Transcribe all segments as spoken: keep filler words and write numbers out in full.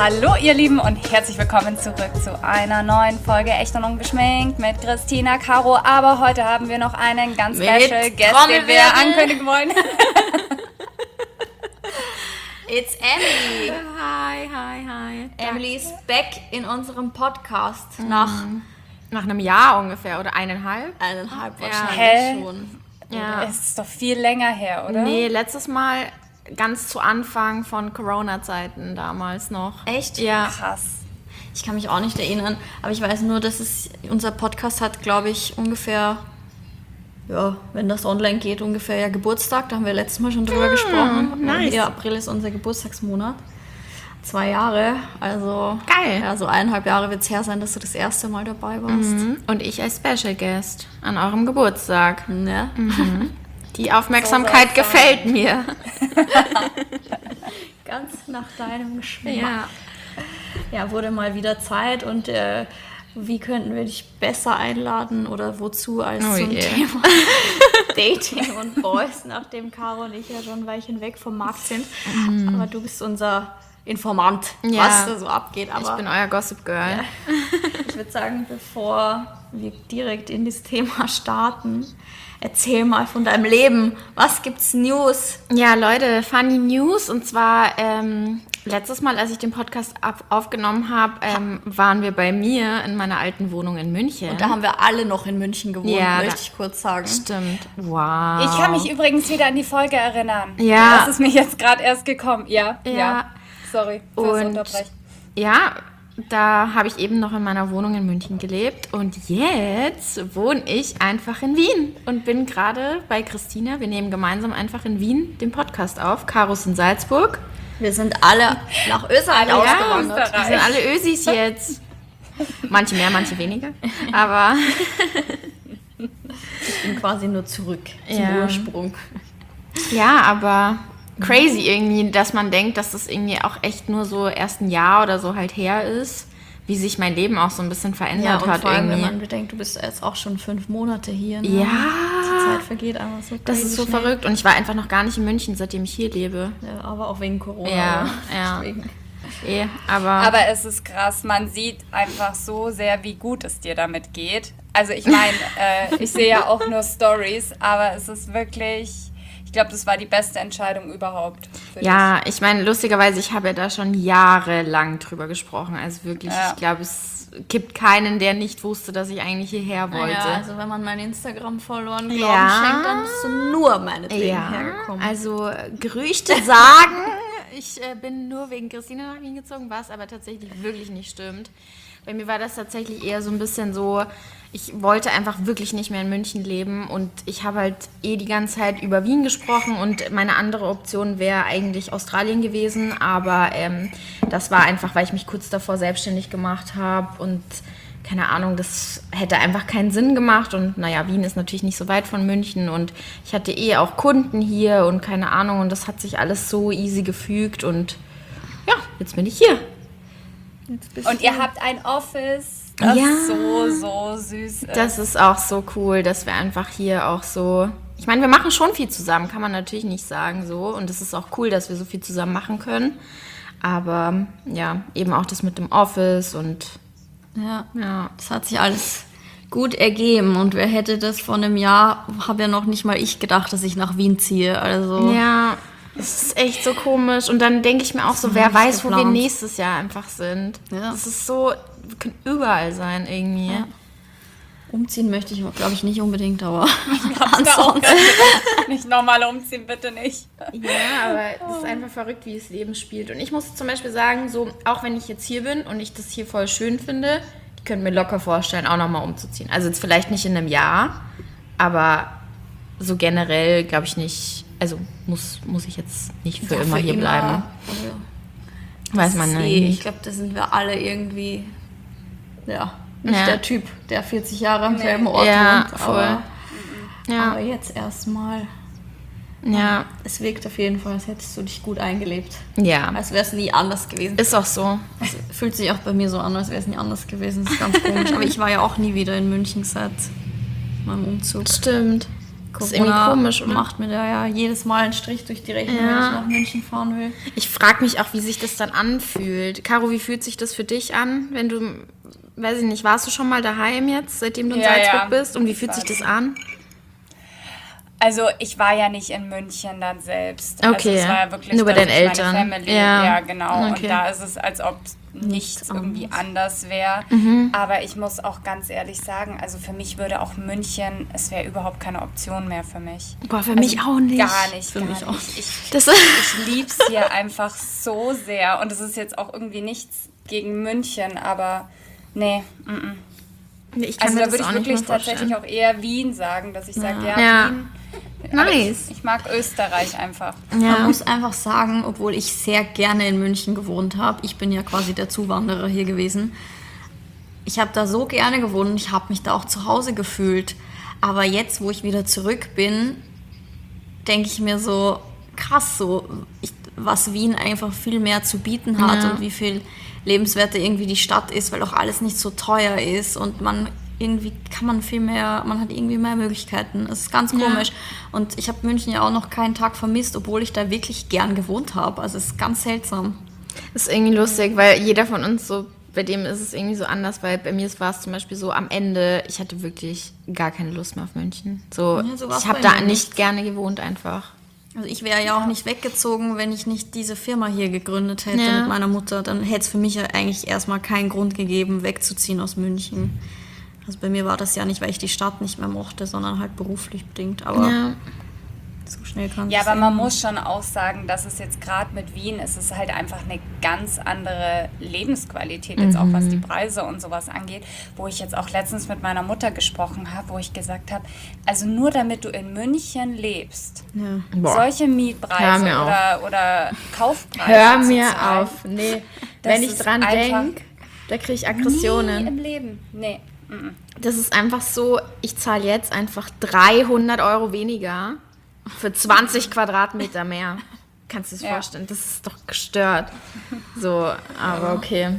Hallo ihr Lieben und herzlich willkommen zurück zu einer neuen Folge Echt und Ungeschminkt mit Christina, Caro. Aber heute haben wir noch einen ganz mit special Guest, den wir ankündigen wollen. It's Emily. Hi, hi, hi. Emily ist back in unserem Podcast mhm. nach... Nach einem Jahr ungefähr oder eineinhalb. Eineinhalb ja. wahrscheinlich Hä? schon. Ja. Es ist doch viel länger her, oder? Nee, letztes Mal ganz zu Anfang von Corona-Zeiten damals noch. Echt? Ja. Krass. Ich kann mich auch nicht erinnern, aber ich weiß nur, dass es unser Podcast hat, glaube ich, ungefähr, ja, wenn das online geht, ungefähr ja Geburtstag. Da haben wir letztes Mal schon drüber mm, gesprochen. Nice. Ja, April ist unser Geburtstagsmonat. Zwei Jahre, also geil. Ja, so eineinhalb Jahre wird es her sein, dass du das erste Mal dabei warst. Mhm. Und ich als Special Guest an eurem Geburtstag. Ja. Mhm. Die Aufmerksamkeit so gefällt mir. Ganz nach deinem Geschmack. Ja. Ja, wurde mal wieder Zeit und äh, wie könnten wir dich besser einladen oder wozu als oh zum yeah. Thema Dating und Boys, nachdem Caro und ich ja schon ein Weilchen weg vom Markt sind. Mm. Aber du bist unser Informant, ja. was da so abgeht. Aber ich bin euer Gossip Girl. Ja. Ich würde sagen, bevor wir direkt in das Thema starten, erzähl mal von deinem Leben. Was gibt's News? Ja, Leute, funny News. Und zwar ähm, letztes Mal, als ich den Podcast ab- aufgenommen habe, ähm, waren wir bei mir in meiner alten Wohnung in München. Und da haben wir alle noch in München gewohnt, ja, möchte ich kurz sagen. Stimmt. Wow. Ich kann mich übrigens wieder an die Folge erinnern. Ja. Das ist mir jetzt gerade erst gekommen. Ja, ja. ja. Sorry fürs und Unterbrechen. Ja, da habe ich eben noch in meiner Wohnung in München gelebt und jetzt wohne ich einfach in Wien und bin gerade bei Christina. Wir nehmen gemeinsam einfach in Wien den Podcast auf. Caro ist in Salzburg. Wir sind alle nach Österreich ja, ausgewandert. Wir sind alle Ösis jetzt. Manche mehr, manche weniger. Aber ich bin quasi nur zurück zum ja. Ursprung. Ja, aber crazy irgendwie, dass man denkt, dass das irgendwie auch echt nur so erst ein Jahr oder so halt her ist, wie sich mein Leben auch so ein bisschen verändert ja, und hat vor allem, irgendwie. wenn man bedenkt, du bist jetzt auch schon fünf Monate hier. Ne? Ja. Die Zeit vergeht einfach so Das ist so schnell. verrückt und ich war einfach noch gar nicht in München, seitdem ich hier lebe. Ja, aber auch wegen Corona. Ja, ja. Deswegen. Eh, aber, aber es ist krass, man sieht einfach so sehr, wie gut es dir damit geht. Also ich meine, äh, ich sehe ja auch nur Stories, aber es ist wirklich... Ich glaube, das war die beste Entscheidung überhaupt für ja, dich. ich meine, lustigerweise, ich habe ja da schon jahrelang drüber gesprochen. Also wirklich, ja. ich glaube, es gibt keinen, der nicht wusste, dass ich eigentlich hierher wollte. Ja, also wenn man mein Instagram-Followern Glauben ja. schenkt, dann bist du nur meinetwegen ja. hergekommen. Also Gerüchte sagen, ich äh, bin nur wegen Christina nach Wien gezogen, was aber tatsächlich wirklich nicht stimmt. Bei mir war das tatsächlich eher so ein bisschen so, ich wollte einfach wirklich nicht mehr in München leben und ich habe halt eh die ganze Zeit über Wien gesprochen und meine andere Option wäre eigentlich Australien gewesen, aber ähm, das war einfach, weil ich mich kurz davor selbstständig gemacht habe und keine Ahnung, das hätte einfach keinen Sinn gemacht und naja, Wien ist natürlich nicht so weit von München und ich hatte eh auch Kunden hier und keine Ahnung und das hat sich alles so easy gefügt und ja, jetzt bin ich hier. Und ihr habt ein Office, das ja, so, so süß ist. Das ist auch so cool, dass wir einfach hier auch so... Ich meine, wir machen schon viel zusammen, kann man natürlich nicht sagen so. Und es ist auch cool, dass wir so viel zusammen machen können. Aber ja, eben auch das mit dem Office und... Ja, ja. Das hat sich alles gut ergeben. Und wer hätte das vor einem Jahr, habe ja noch nicht mal ich gedacht, dass ich nach Wien ziehe. Also... Ja... Es ist echt so komisch. Und dann denke ich mir auch so, wer weiß, geplant. Wo wir nächstes Jahr einfach sind. Ja. Das ist so, wir können überall sein irgendwie. Ja. Umziehen möchte ich, glaube ich, nicht unbedingt, aber ansonsten nicht normal umziehen, bitte nicht. Ja, aber es ist einfach verrückt, wie das Leben spielt. Und ich muss zum Beispiel sagen, so auch wenn ich jetzt hier bin und ich das hier voll schön finde, ich könnte mir locker vorstellen, auch nochmal umzuziehen. Also jetzt vielleicht nicht in einem Jahr, aber so generell glaube ich nicht... Also muss, muss ich jetzt nicht für ja, immer für hier immer. bleiben. Also, weiß man nicht. Ich glaube, da sind wir alle irgendwie, ja, nicht ja. der Typ, der vierzig Jahre am selben Ort ja, wohnt. Voll. Aber, ja. aber jetzt erstmal. Ja. Es wirkt auf jeden Fall, als hättest du dich gut eingelebt. Ja. Als wäre es nie anders gewesen. Ist auch so. Also, fühlt sich auch bei mir so an, als wäre es nie anders gewesen. Das ist ganz komisch. Aber ich war ja auch nie wieder in München seit meinem Umzug. Stimmt. Das ist irgendwie komisch, oder? Macht mir da ja jedes Mal einen Strich durch die Rechnung, Ja. wenn ich nach München fahren will. Ich frage mich auch, wie sich das dann anfühlt. Caro, wie fühlt sich das für dich an, wenn du, weiß ich nicht, warst du schon mal daheim jetzt, seitdem du in Ja, Salzburg ja. bist? Und wie Ich fühlt war sich das schon. an? Also ich war ja nicht in München dann selbst. Okay. Also es war ja wirklich Nur bei das den ist meine Eltern. Family. Ja. Ja, genau. Okay. Und da ist es, als ob nichts irgendwie anders wäre. Mhm. Aber ich muss auch ganz ehrlich sagen, also für mich würde auch München, es wäre überhaupt keine Option mehr für mich. Boah, für mich auch nicht. Gar nicht, Für gar mich nicht. auch Ich, Das ich liebe es hier einfach so sehr. Und es ist jetzt auch irgendwie nichts gegen München, aber nee. Mm-mm. ich kann Also mir da das würde auch ich nicht wirklich mehr vorstellen. tatsächlich auch eher Wien sagen, dass ich sage, ja, Ja. Wien. Aber Nice. Ich, ich mag Österreich einfach. Man Ja. muss einfach sagen, obwohl ich sehr gerne in München gewohnt habe, ich bin ja quasi der Zuwanderer hier gewesen, ich habe da so gerne gewohnt und ich habe mich da auch zu Hause gefühlt. Aber jetzt, wo ich wieder zurück bin, denke ich mir so, krass, so, ich, was Wien einfach viel mehr zu bieten hat Ja. und wie viel lebenswerter irgendwie die Stadt ist, weil auch alles nicht so teuer ist und man irgendwie kann man viel mehr, man hat irgendwie mehr Möglichkeiten. Es ist ganz komisch. Und ich habe München ja auch noch keinen Tag vermisst, obwohl ich da wirklich gern gewohnt habe. Also es ist ganz seltsam. Das ist irgendwie lustig, weil jeder von uns so, bei dem ist es irgendwie so anders, weil bei mir war es zum Beispiel so am Ende, ich hatte wirklich gar keine Lust mehr auf München. So, Ja, so war's ich habe bei da mir nicht gerne gewohnt einfach. Also ich wäre ja auch nicht weggezogen, wenn ich nicht diese Firma hier gegründet hätte Ja. mit meiner Mutter. Dann hätte es für mich ja eigentlich erstmal keinen Grund gegeben, wegzuziehen aus München. Also bei mir war das ja nicht, weil ich die Stadt nicht mehr mochte, sondern halt beruflich bedingt. Aber Ja. so schnell kann Ja, es aber man ändern. muss schon auch sagen, dass es jetzt gerade mit Wien, es ist halt einfach eine ganz andere Lebensqualität, jetzt auch was die Preise und sowas angeht, wo ich jetzt auch letztens mit meiner Mutter gesprochen habe, wo ich gesagt habe, also nur damit du in München lebst, Ja. Boah. solche Hör Mietpreise mir auf. oder, oder Kaufpreise Hör zu mir zahlen, auf. Nee, das wenn ich ist dran einfach denke, da kriege ich nie Aggressionen. im Leben. Nee. mm-mm. Das ist einfach so, ich zahle jetzt einfach dreihundert Euro weniger für zwanzig Quadratmeter mehr. Kannst du dir das Ja. vorstellen? Das ist doch gestört. So, aber okay.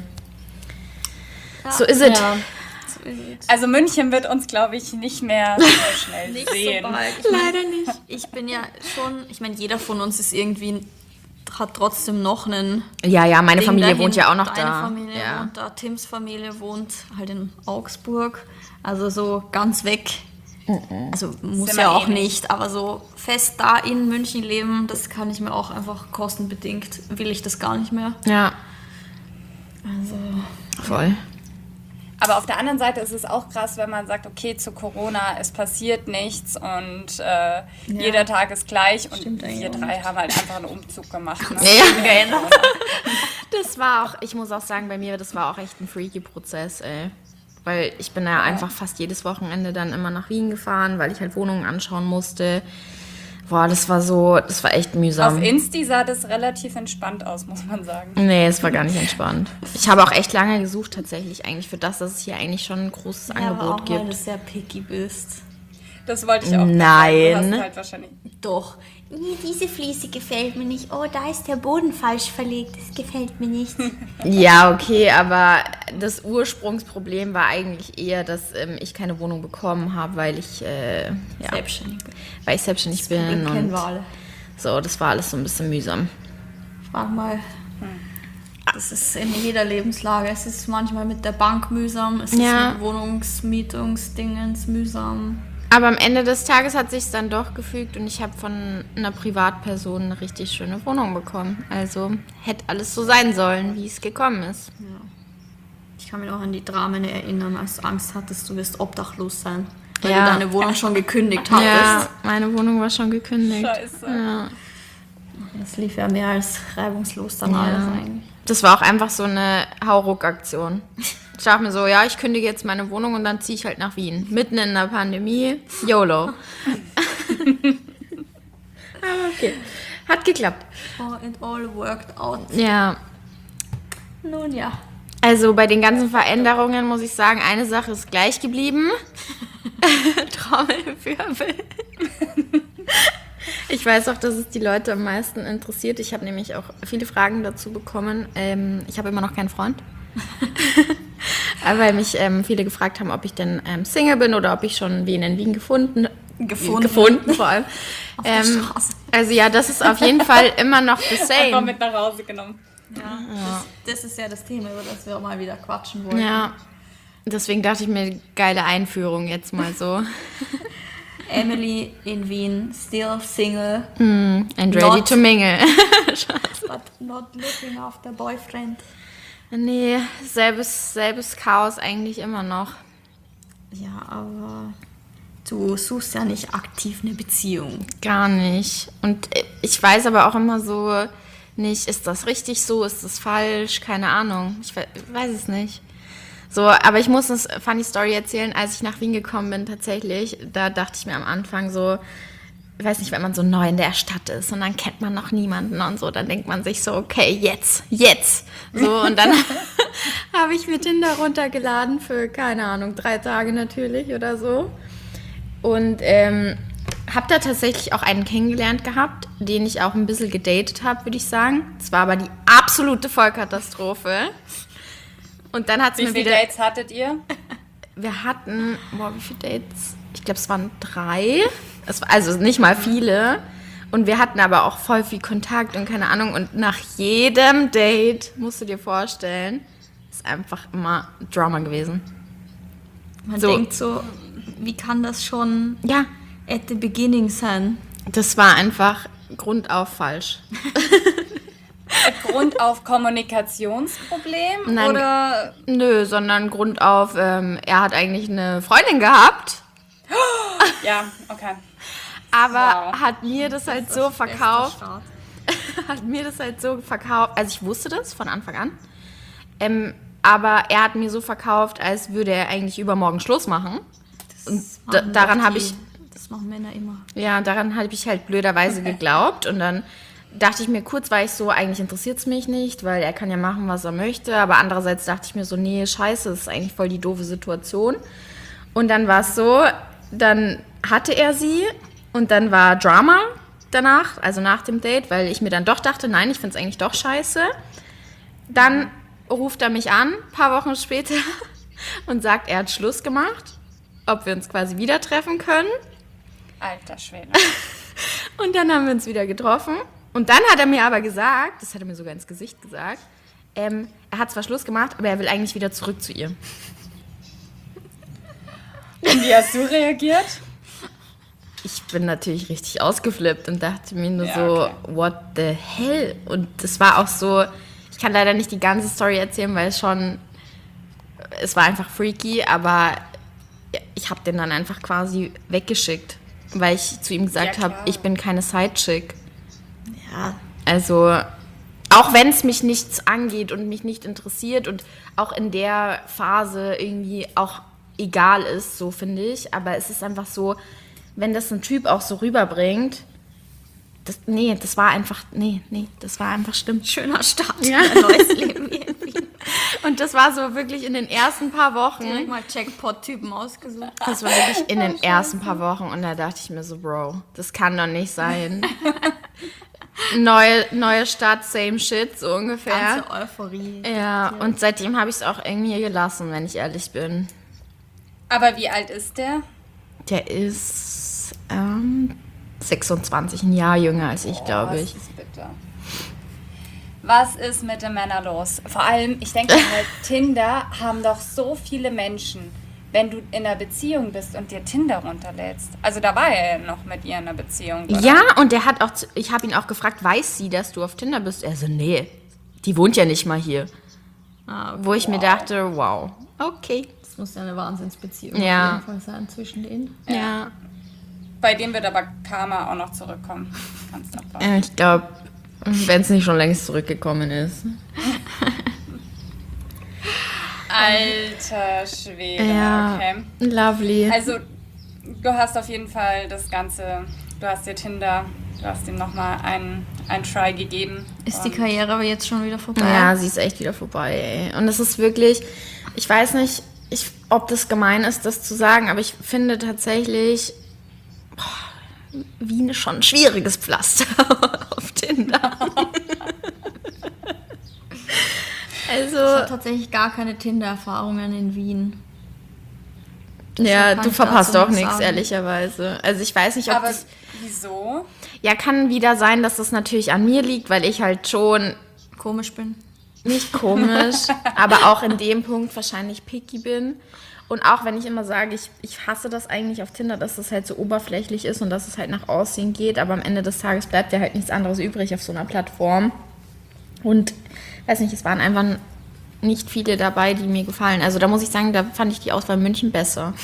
So ist es. Ja, so ist es. Also München wird uns, glaube ich, nicht mehr so schnell Nicht so sehen. bald. Ich mein, Leider nicht. ich bin ja schon, ich meine, jeder von uns ist irgendwie, hat trotzdem noch einen Ja, ja, meine Ding Familie dahin. wohnt ja auch noch Deine da. Familie Ja. wohnt da, Tims Familie wohnt halt in Augsburg. Also so ganz weg. Also muss Sind ja wir auch eh nicht. nicht, aber so fest da in München leben, das kann ich mir auch einfach kostenbedingt, will ich das gar nicht mehr. Ja, Also voll. Aber auf der anderen Seite ist es auch krass, wenn man sagt, okay, zu Corona, es passiert nichts und äh, jeder Tag ist gleich und Stimmt eigentlich wir auch drei haben halt einfach einen Umzug gemacht. Ne? Ja. Das war auch, ich muss auch sagen, bei mir, das war auch echt ein freaky Prozess, ey. Weil ich bin ja einfach fast jedes Wochenende dann immer nach Wien gefahren, weil ich halt Wohnungen anschauen musste. Boah, das war so, das war echt mühsam. Auf Insti sah das relativ entspannt aus, muss man sagen. Nee, es war gar nicht entspannt. Ich habe auch echt lange gesucht tatsächlich eigentlich für das, dass es hier eigentlich schon ein großes ja, aber Angebot auch weil du gibt. sehr picky bist. Das wollte ich auch Nein. sagen. Du hast halt wahrscheinlich Doch. Nee, diese Fliese gefällt mir nicht. Oh, da ist der Boden falsch verlegt. Das gefällt mir nicht. Ja, okay, aber das Ursprungsproblem war eigentlich eher, dass ähm, ich keine Wohnung bekommen habe, weil ich, äh, ja, Selbstständig bin. weil ich selbstständig bin. Problem kennen Und wir alle. so, das war alles so ein bisschen mühsam. Frag mal. Das ist in jeder Lebenslage. Es ist manchmal mit der Bank mühsam, es Ja. ist mit Wohnungsmietungsdingens mühsam. Aber am Ende des Tages hat sich dann doch gefügt und ich habe von einer Privatperson eine richtig schöne Wohnung bekommen. Also hätte alles so sein sollen, wie es gekommen ist. Ich kann mich noch an die Dramen erinnern, als du Angst hattest, du wirst obdachlos sein. Weil Ja. du deine Wohnung schon gekündigt hattest. Ja, meine Wohnung war schon gekündigt. scheiße. Ja. Das lief ja mehr als reibungslos dann alles Ja. eigentlich. Das war auch einfach so eine Hauruck-Aktion. Ich dachte mir so, ja, ich kündige jetzt meine Wohnung und dann ziehe ich halt nach Wien. Mitten in der Pandemie. YOLO. Aber okay. Hat geklappt. Oh, it all worked out. Ja. Nun ja. Also bei den ganzen Veränderungen muss ich sagen, eine Sache ist gleich geblieben. Trommelwirbel. Ich weiß auch, dass es die Leute am meisten interessiert. Ich habe nämlich auch viele Fragen dazu bekommen. Ähm, ich habe immer noch keinen Freund. Weil mich ähm, viele gefragt haben, ob ich denn ähm, Single bin oder ob ich schon wen in Wien gefunden, Gefunden. gefunden vor allem. Auf der Ähm, Straße. also ja, das ist auf jeden Fall immer noch the Einfach same. mit nach Hause genommen. Ja, das, das ist ja das Thema, über das wir auch mal wieder quatschen wollen. Ja, deswegen dachte ich mir, geile Einführung jetzt mal so. Emily in Wien, still single, And ready Not- to mingle. but not looking after boyfriend. Nee, selbes, selbes Chaos eigentlich immer noch. Ja, aber du suchst ja nicht aktiv eine Beziehung. Gar nicht. Und ich weiß aber auch immer so nicht, ist das richtig so, ist das falsch, keine Ahnung. Ich we- weiß es nicht. So, aber ich muss eine funny Story erzählen, als ich nach Wien gekommen bin tatsächlich, da dachte ich mir am Anfang so, ich weiß nicht, wenn man so neu in der Stadt ist und dann kennt man noch niemanden und so, dann denkt man sich so, okay, jetzt, jetzt. So, und dann habe ich mir Tinder runtergeladen für, keine Ahnung, drei Tage natürlich oder so. Und ähm, habe da tatsächlich auch einen kennengelernt gehabt, den ich auch ein bisschen gedatet habe, würde ich sagen. Es war aber die absolute Vollkatastrophe. Und dann hat es Wie mir viele wieder... Dates hattet ihr? Wir hatten, boah, wie viele Dates? Ich glaube, es waren drei. Es war also nicht mal viele. Und wir hatten aber auch voll viel Kontakt und keine Ahnung. Und nach jedem Date, musst du dir vorstellen, ist einfach immer Drama gewesen. Man So. denkt so, wie kann das schon Ja, at the beginning sein? das war einfach grundauf falsch. Grund auf Kommunikationsproblem? Nein. Oder Nö, sondern grundauf, ähm, er hat eigentlich eine Freundin gehabt, ja, okay. aber Wow. hat mir das halt so verkauft. hat mir das halt so verkauft, also ich wusste das von Anfang an, ähm, aber er hat mir so verkauft, als würde er eigentlich übermorgen Schluss machen. Und da, Machen daran doch habe die- ich, Das machen Männer immer. ja, daran habe ich halt blöderweise geglaubt und dann dachte ich mir, kurz war ich so, eigentlich interessiert es mich nicht, weil er kann ja machen, was er möchte, aber andererseits dachte ich mir so, nee, scheiße, das ist eigentlich voll die doofe Situation. Und dann war es so, dann hatte er sie und dann war Drama danach, also nach dem Date, weil ich mir dann doch dachte, nein, ich finde es eigentlich doch scheiße. Dann ruft er mich an, ein paar Wochen später, und sagt, er hat Schluss gemacht, ob wir uns quasi wieder treffen können. Alter Schwede. Und dann haben wir uns wieder getroffen. Und dann hat er mir aber gesagt, das hat er mir sogar ins Gesicht gesagt, ähm, er hat zwar Schluss gemacht, aber er will eigentlich wieder zurück zu ihr. Und wie hast du reagiert? Ich bin natürlich richtig ausgeflippt und dachte mir nur Ja, so, okay. what the hell? Und das war auch so, ich kann leider nicht die ganze Story erzählen, weil es schon, es war einfach freaky, aber ich habe den dann einfach quasi weggeschickt, weil ich zu ihm gesagt Ja, habe, klar. ich bin keine Sidechick. Ja, Also, auch wenn es mich nichts angeht und mich nicht interessiert und auch in der Phase irgendwie auch egal ist, so finde ich. Aber es ist einfach so, wenn das ein Typ auch so rüberbringt, das, nee, das war einfach, nee, nee, das war einfach stimmt. schöner Start Ja. in ein neues Leben irgendwie. Und das war so wirklich in den ersten paar Wochen. Direkt mal Jackpot-Typen ausgesucht. Das war wirklich in den ersten paar Wochen und da dachte ich mir so, Bro, das kann doch nicht sein. Neue, neue Stadt, same shit, so ungefähr. Ganze Euphorie. Ja, und seitdem habe ich es auch irgendwie gelassen, wenn ich ehrlich bin. Aber wie alt ist der? Der ist ähm, sechsundzwanzig, ein Jahr jünger als ich, glaube ich. Was ist bitte? Was ist mit den Männern los? Vor allem, ich denke halt, Tinder haben doch so viele Menschen, wenn du in einer Beziehung bist und dir Tinder runterlädst. Also da war er ja noch mit ihr in einer Beziehung, oder? Ja, und der hat auch, zu- ich habe ihn auch gefragt, weiß sie, dass du auf Tinder bist? Er so, nee, die wohnt ja nicht mal hier. Ah, okay. Wo ich mir dachte, wow, okay. Das muss ja eine Wahnsinnsbeziehung Ja. auf jeden Fall sein zwischen denen. Ja, Bei dem wird aber Karma auch noch zurückkommen. Kannst du noch Äh, ich glaube, wenn es nicht schon längst zurückgekommen ist. Alter Schwede, Ja, okay. lovely. Also, du hast auf jeden Fall das Ganze, du hast dir Tinder, du hast ihm nochmal einen, einen Try gegeben. Ist die Und Karriere aber jetzt schon wieder vorbei? Ja, sie ist echt wieder vorbei, ey. Und es ist wirklich, ich weiß nicht, ich, ob das gemein ist, das zu sagen, aber ich finde tatsächlich boah, Wien ist schon ein schwieriges Pflaster auf Tinder. Ich habe Also, tatsächlich gar keine Tinder-Erfahrungen in Wien. Ja, kann du ich verpasst dazu auch nur nichts, sagen. ehrlicherweise. Also ich weiß nicht, ob Aber das... wieso? Ja, kann wieder sein, dass das natürlich an mir liegt, weil ich halt schon Komisch bin. nicht komisch, aber auch in dem Punkt wahrscheinlich picky bin. Und auch wenn ich immer sage, ich, ich hasse das eigentlich auf Tinder, dass das halt so oberflächlich ist und dass es halt nach Aussehen geht, aber am Ende des Tages bleibt ja halt nichts anderes übrig auf so einer Plattform. Und, weiß nicht, es waren einfach nicht viele dabei, die mir gefallen. Also da muss ich sagen, da fand ich die Auswahl München besser.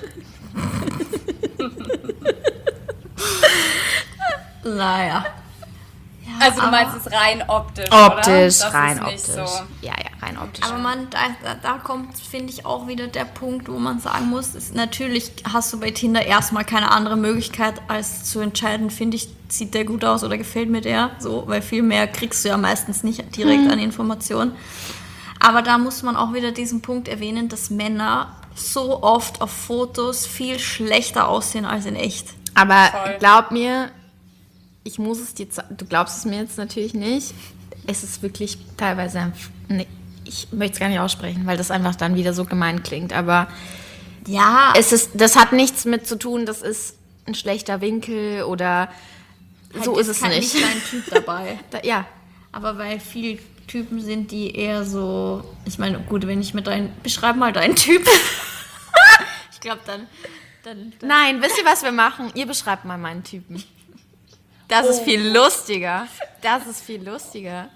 Naja. Also du aber- meinst es rein optisch, oder? Optisch, Das rein ist optisch. nicht so. Ja, ja, rein optisch. Aber man, da, da, da kommt, finde ich, auch wieder der Punkt, wo man sagen muss, ist, natürlich hast du bei Tinder erstmal keine andere Möglichkeit, als zu entscheiden, finde ich, sieht der gut aus oder gefällt mir der, so, weil viel mehr kriegst du ja meistens nicht direkt Mhm. an Informationen. Aber da muss man auch wieder diesen Punkt erwähnen, dass Männer so oft auf Fotos viel schlechter aussehen als in echt. Aber Voll. glaub mir, ich muss es dir zeigen, du glaubst es mir jetzt natürlich nicht, es ist wirklich teilweise, ein- nee, ich möchte es gar nicht aussprechen, weil das einfach dann wieder so gemein klingt, aber Ja, es ist, das hat nichts mit zu tun, das ist ein schlechter Winkel oder so ist es kein, nicht. nicht dein Typ dabei. Da, ja, Aber weil viele Typen sind, die eher so, ich meine, gut, wenn ich mit deinen, beschreib mal deinen Typ. Ich glaube, dann, dann, dann, nein, wisst ihr, was wir machen? Ihr beschreibt mal meinen Typen. Das ist viel lustiger. Das ist viel lustiger.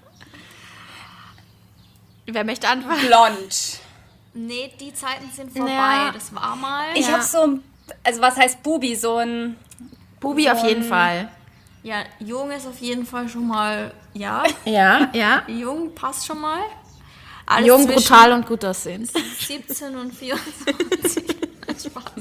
Wer möchte anfangen? Blond. nee, die Zeiten sind vorbei. Ja. Das war mal. Ich Ja. habe so ein, also was heißt Bubi, so ein, Bubi auf jeden Fall. Ja, jung ist auf jeden Fall schon mal, ja, Ja, ja. jung passt schon mal. Alles Jung, zwischen brutal und gut aussehend. siebzehn und vierundzwanzig. Spaß.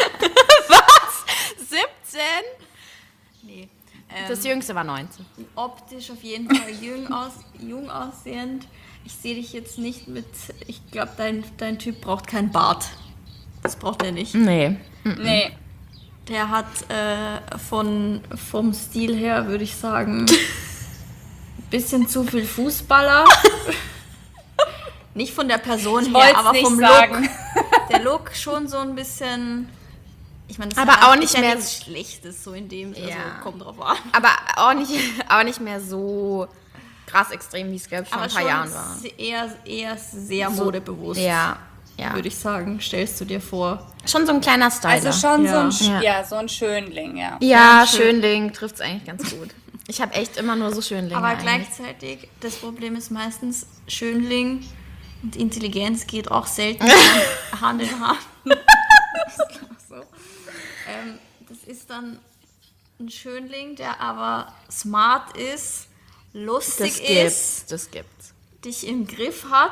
siebzehn? Nee. Das Jüngste war neunzehn. Optisch auf jeden Fall jung, aus, jung aussehend. Ich sehe dich jetzt nicht mit, ich glaube, dein, dein Typ braucht keinen Bart. Das braucht er nicht. Nee. nee. Der hat äh, von, vom Stil her, würde ich sagen, ein bisschen zu viel Fußballer. Nicht von der Person Ich her, wollt's aber nicht vom sagen. Look. Der Look schon so ein bisschen... Ich meine, das Aber ist ja- auch ist nicht ja mehr- nichts Schlechtes, so in dem, also Ja. kommt drauf an. Aber auch nicht, auch nicht mehr so krass extrem, wie es, glaube ich, vor Aber ein paar schon Jahren war. se- eher, eher sehr So- modebewusst, Ja, ja. würde ich sagen, stellst du dir vor. Schon so ein kleiner Styler. Also schon Ja. so ein, Sch- Ja. ja. so ein Schönling, ja. ja, Ja, schön. Schönling trifft es eigentlich ganz gut. Ich habe echt immer nur so Schönlinge Aber eigentlich. gleichzeitig, das Problem ist meistens, Schönling und Intelligenz geht auch selten Hand in Hand. Das ist einfach so. Ähm, das ist dann ein Schönling, der aber smart ist, Das lustig ist, gibt's, das gibt's. dich im Griff hat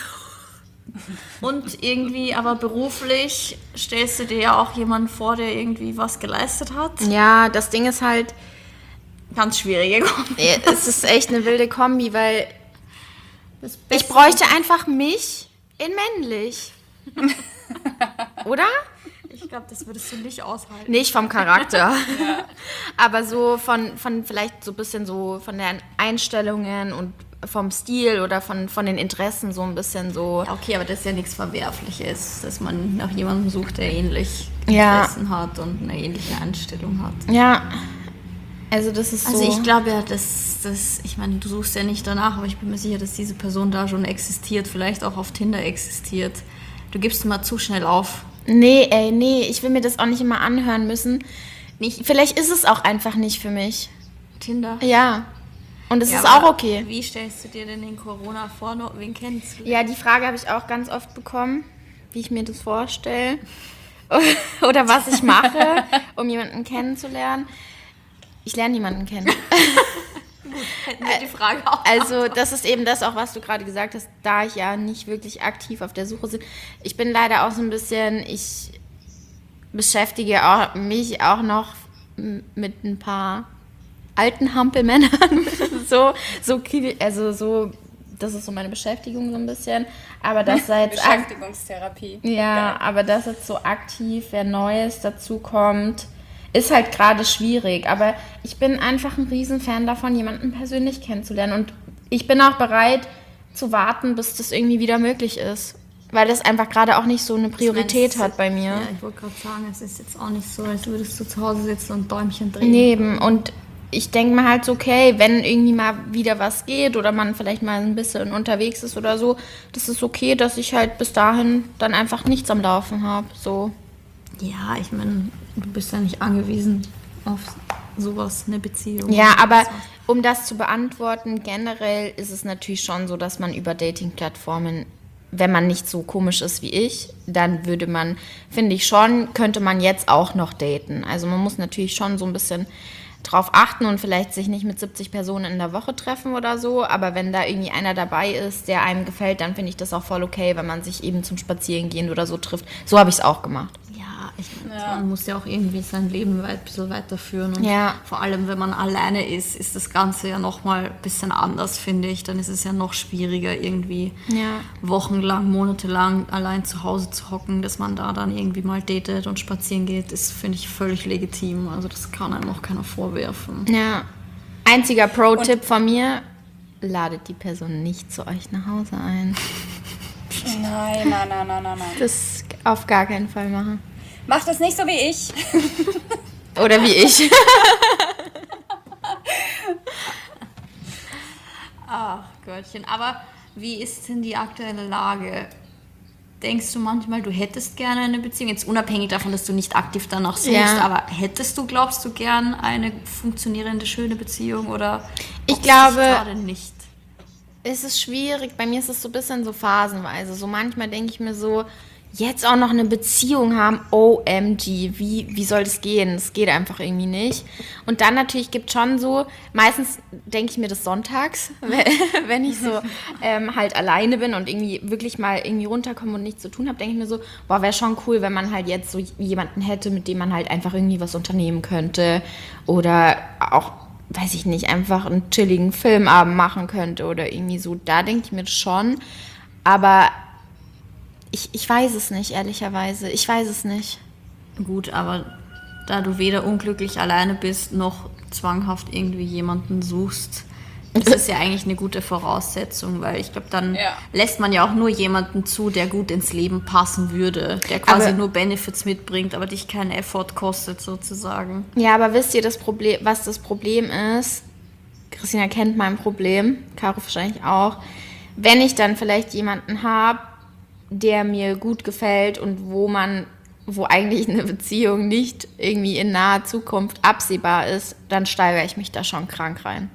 und irgendwie aber beruflich stellst du dir ja auch jemanden vor, der irgendwie was geleistet hat. Ja, das Ding ist halt, Ganz schwierige Kombi. äh, es ist echt eine wilde Kombi, weil Das ich Beste- bräuchte einfach mich in männlich. Oder? Ich glaube, das würdest du nicht aushalten. Nicht vom Charakter. Aber so von, von vielleicht so ein bisschen so von den Einstellungen und vom Stil oder von, von den Interessen so ein bisschen so. Ja, okay, aber das ist ja nichts Verwerfliches, dass man nach jemandem sucht, der ähnlich Ja. Interessen hat und eine ähnliche Einstellung hat. Ja. Also das ist Also so. ich glaube ja, dass das, ich meine, du suchst ja nicht danach, aber ich bin mir sicher, dass diese Person da schon existiert, vielleicht auch auf Tinder existiert. Du gibst mal zu schnell auf. Nee, ey, nee, ich will mir das auch nicht immer anhören müssen. Nicht, vielleicht ist es auch einfach nicht für mich. Tinder. Ja. Und es Ja, ist aber auch okay. Wie stellst du dir denn in Corona vor, noch wen kennenzulernen? Ja, die Frage habe ich auch ganz oft bekommen, wie ich mir das vorstelle. Oder was ich mache, um jemanden kennenzulernen. Ich lerne niemanden kennen. Hätten wir die Frage auch. Also das ist eben das auch, was du gerade gesagt hast, da ich ja nicht wirklich aktiv auf der Suche bin. Ich bin leider auch so ein bisschen, ich beschäftige auch, mich auch noch m- mit ein paar alten Hampelmännern. so, so, kriege- also so, das ist so meine Beschäftigung so ein bisschen. Aber das sei jetzt ak- Beschäftigungstherapie. ja, aber dass jetzt so aktiv wer Neues dazu kommt, ist halt gerade schwierig. Aber ich bin einfach ein Riesenfan davon, jemanden persönlich kennenzulernen. Und ich bin auch bereit zu warten, bis das irgendwie wieder möglich ist. weil das einfach gerade auch nicht so eine Priorität Ich meine, hat bei mir. Ja, ich wollte gerade sagen, es ist jetzt auch nicht so, als würdest du zu Hause sitzen und Däumchen drehen. Neben. Und ich denke mir halt so, okay, wenn irgendwie mal wieder was geht oder man vielleicht mal ein bisschen unterwegs ist oder so, das ist okay, dass ich halt bis dahin dann einfach nichts am Laufen habe. So. Ja, ich meine, du bist ja nicht angewiesen auf sowas, eine Beziehung. Ja, aber Sowas. um das zu beantworten, generell ist es natürlich schon so, dass man über Dating-Plattformen, wenn man nicht so komisch ist wie ich, dann würde man, finde ich schon, könnte man jetzt auch noch daten. Also man muss natürlich schon so ein bisschen drauf achten und vielleicht sich nicht mit siebzig Personen in der Woche treffen oder so, aber wenn da irgendwie einer dabei ist, der einem gefällt, dann finde ich das auch voll okay, wenn man sich eben zum Spazierengehen oder so trifft. So habe ich es auch gemacht. Ja, ich meine, Ja. man muss ja auch irgendwie sein Leben weit, ein bisschen weiterführen. Und Ja. vor allem, wenn man alleine ist, ist das Ganze ja nochmal ein bisschen anders, finde ich. Dann ist es ja noch schwieriger, irgendwie Ja. wochenlang, monatelang allein zu Hause zu hocken, dass man da dann irgendwie mal datet und spazieren geht, ist, finde ich, völlig legitim. Also das kann einem auch keiner vorwerfen. Ja. Einziger Pro-Tipp von mir, ladet die Person nicht zu euch nach Hause ein. Nein, nein, nein, nein, nein, nein. Das auf gar keinen Fall machen. Mach das nicht so wie ich. Oder wie ich. Ach, Göttchen. Aber wie ist denn die aktuelle Lage? Denkst du manchmal, du hättest gerne eine Beziehung? Jetzt unabhängig davon, dass du nicht aktiv danach suchst, Ja. aber hättest du, glaubst du, gern eine funktionierende, schöne Beziehung oder Ich ob es glaube- sich gerade nicht? Es ist schwierig. Bei mir ist es so ein bisschen so phasenweise. So manchmal denke ich mir so, jetzt auch noch eine Beziehung haben, O M G, wie, wie soll das gehen? Das geht einfach irgendwie nicht. Und dann natürlich gibt es schon so, meistens denke ich mir das sonntags, wenn- wenn ich so ähm, halt alleine bin und irgendwie wirklich mal irgendwie runterkomme und nichts zu tun habe, denke ich mir so, boah, wäre schon cool, wenn man halt jetzt so jemanden hätte, mit dem man halt einfach irgendwie was unternehmen könnte oder auch, weiß ich nicht, einfach einen chilligen Filmabend machen könnte oder irgendwie so. Da denke ich mir das schon. Aber ich, ich weiß es nicht, ehrlicherweise. Ich weiß es nicht. Gut, aber da du weder unglücklich alleine bist, noch zwanghaft irgendwie jemanden suchst, ist es ja eigentlich eine gute Voraussetzung, weil ich glaube, dann Ja. lässt man ja auch nur jemanden zu, der gut ins Leben passen würde, der quasi Aber- nur Benefits mitbringt, aber dich keinen Effort kostet sozusagen. Ja, aber wisst ihr, das Problem, was das Problem ist? Christina kennt mein Problem, Caro wahrscheinlich auch. Wenn ich dann vielleicht jemanden habe, der mir gut gefällt und wo man, wo eigentlich eine Beziehung nicht irgendwie in naher Zukunft absehbar ist, dann steigere ich mich da schon krank rein.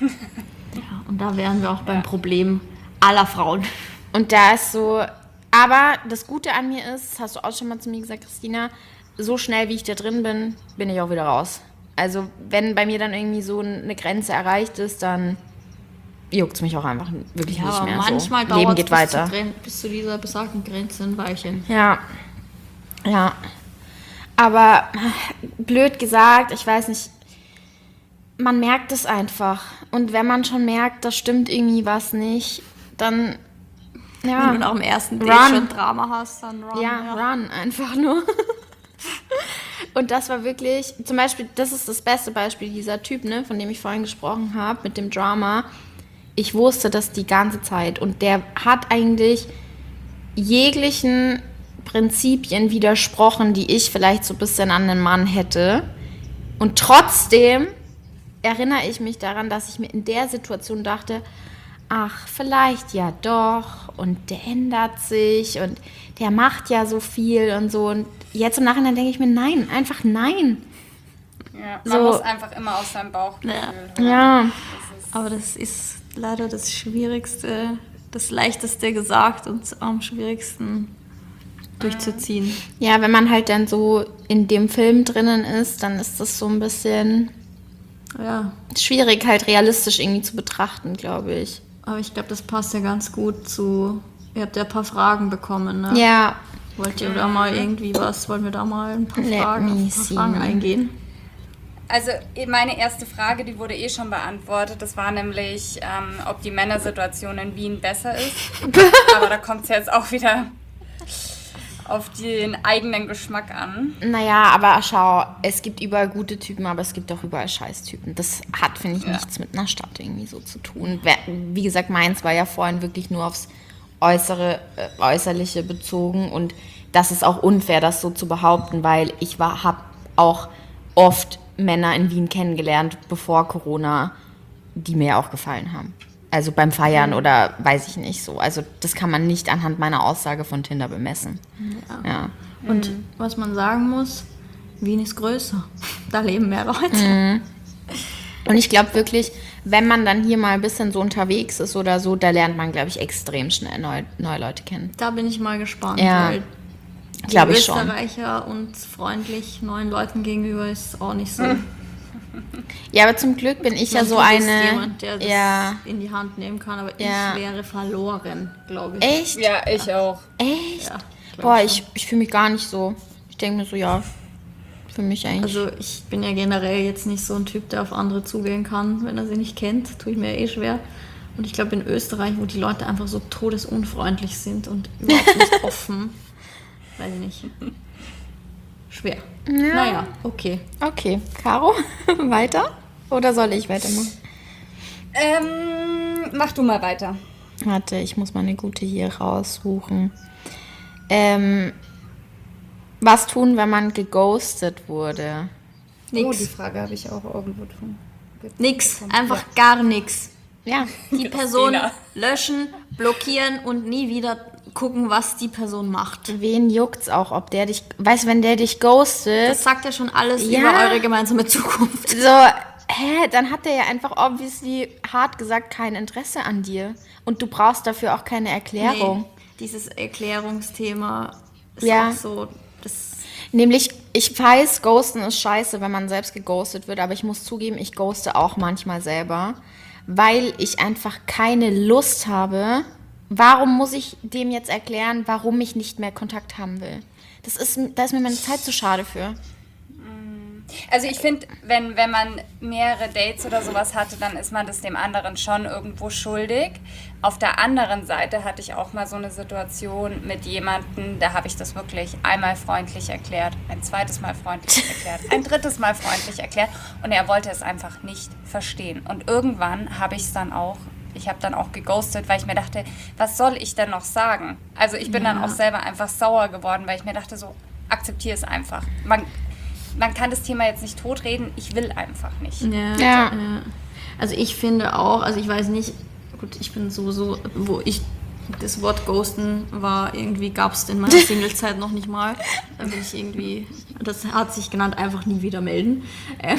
Ja, und da wären wir auch beim Problem aller Frauen. Und da ist so, aber das Gute an mir ist, das hast du auch schon mal zu mir gesagt, Christina, so schnell wie ich da drin bin, bin ich auch wieder raus. Also wenn bei mir dann irgendwie so eine Grenze erreicht ist, dann juckt es mich auch einfach wirklich Ja, nicht aber mehr. manchmal so. Leben dauert es geht bis, weiter. zu Gren- bis zu dieser besagten Grenze ein Weilchen. Ja, ja. Aber blöd gesagt, ich weiß nicht, man merkt es einfach. Und wenn man schon merkt, da stimmt irgendwie was nicht, dann, ja. Wenn du nach dem ersten Date Run. schon Drama hast, dann run. Ja, run, einfach nur. Und das war wirklich, zum Beispiel, das ist das beste Beispiel, dieser Typ, ne, von dem ich vorhin gesprochen habe, mit dem Drama. Ich wusste das die ganze Zeit und der hat eigentlich jeglichen Prinzipien widersprochen, die ich vielleicht so ein bisschen an den Mann hätte. Und trotzdem erinnere ich mich daran, dass ich mir in der Situation dachte, ach, vielleicht ja doch und der ändert sich und der macht ja so viel und so. Und jetzt im Nachhinein denke ich mir, nein, einfach nein. Ja, man So. muss einfach immer auf sein Bauchgefühl hören. Ja, Aber das ist leider das Schwierigste, das Leichteste gesagt und am schwierigsten durchzuziehen. ja, wenn man halt dann so in dem Film drinnen ist, dann ist das so ein bisschen Ja, schwierig, halt realistisch irgendwie zu betrachten, glaube ich. aber ich glaube, das passt ja ganz gut zu. Ihr habt ja ein paar Fragen bekommen, ne? Ja, Wollt ihr da mal irgendwie was? Wollen wir da mal ein paar Let Fragen, me auf ein see. paar Fragen eingehen? Also meine erste Frage, die wurde eh schon beantwortet. Das war nämlich, ähm, ob die Männersituation in Wien besser ist. Aber da kommt es jetzt auch wieder auf den eigenen Geschmack an. naja, aber schau, es gibt überall gute Typen, aber es gibt auch überall Scheißtypen. Das hat, finde ich, Ja. nichts mit einer Stadt irgendwie so zu tun. Wer- Wie gesagt, meins war ja vorhin wirklich nur aufs äußere, äh, äußerliche bezogen und das ist auch unfair, das so zu behaupten, weil ich habe auch oft Männer in Wien kennengelernt, bevor Corona, die mir auch gefallen haben. Also beim Feiern oder weiß ich nicht so. Also das kann man nicht anhand meiner Aussage von Tinder bemessen. Ja. Ja. Und mhm. was man sagen muss, Wien ist größer. Da leben mehr Leute. Mhm. Und ich glaube wirklich, wenn man dann hier mal ein bisschen so unterwegs ist oder so, da lernt man, glaube ich, extrem schnell neue, neue Leute kennen. Da bin ich mal gespannt, ja. weil glaube ich schon. Österreicher und freundlich neuen Leuten gegenüber ist auch nicht so. Mhm. Ja, aber zum Glück bin ich Man, ja so du eine... bist jemand, der das ja. in die Hand nehmen kann, aber ja. ich wäre verloren, glaube ich. Echt? Ja, ich ja. auch. Echt? Ja, Boah, ich, ich fühle mich gar nicht so. Ich denke mir so, ja, für mich eigentlich. Also ich bin ja generell jetzt nicht so ein Typ, der auf andere zugehen kann, wenn er sie nicht kennt. Tue ich mir eh schwer. Und ich glaube in Österreich, wo die Leute einfach so todesunfreundlich sind und überhaupt nicht offen, weiß ich nicht. Schwer. Ja. Naja, okay. Okay, Caro, weiter? Oder soll ich weitermachen? Ähm, mach du mal weiter. Warte, ich muss mal eine gute hier raussuchen. Ähm, was tun, wenn man geghostet wurde? Nix. Oh, die Frage habe ich auch irgendwo tun. Nix, einfach gar nix. Ja. Die Person Christina. löschen, blockieren und nie wieder gucken, was die Person macht. Wen juckt's auch, ob der dich, weißt du, wenn der dich ghostet, Das sagt ja schon alles Ja. über eure gemeinsame Zukunft. so, hä, dann hat der ja einfach obviously hart gesagt kein Interesse an dir. Und du brauchst dafür auch keine Erklärung. Nee, dieses Erklärungsthema ist Ja. auch so, das Nämlich, ich weiß, ghosten ist scheiße, wenn man selbst geghostet wird, aber ich muss zugeben, ich ghoste auch manchmal selber, weil ich einfach keine Lust habe. Warum muss ich dem jetzt erklären, warum ich nicht mehr Kontakt haben will? Das ist, da ist mir meine Zeit zu schade für. Also ich finde, wenn, wenn man mehrere Dates oder sowas hatte, dann ist man das dem anderen schon irgendwo schuldig. Auf der anderen Seite hatte ich auch mal so eine Situation mit jemandem, da habe ich das wirklich einmal freundlich erklärt, ein zweites Mal freundlich erklärt, ein drittes Mal freundlich erklärt und er wollte es einfach nicht verstehen. Und irgendwann habe ich es dann auch, ich habe dann auch geghostet, weil ich mir dachte, was soll ich denn noch sagen? Also ich bin Ja. dann auch selber einfach sauer geworden, weil ich mir dachte so, akzeptiere es einfach. Man, man kann das Thema jetzt nicht totreden, ich will einfach nicht. Ja, Ja. ja. Also ich finde auch, also ich weiß nicht, gut, ich bin sowieso, wo ich, das Wort Ghosten war, irgendwie gab es in meiner Singlezeit noch nicht mal. Da bin ich irgendwie, das hat sich genannt, einfach nie wieder melden. Äh,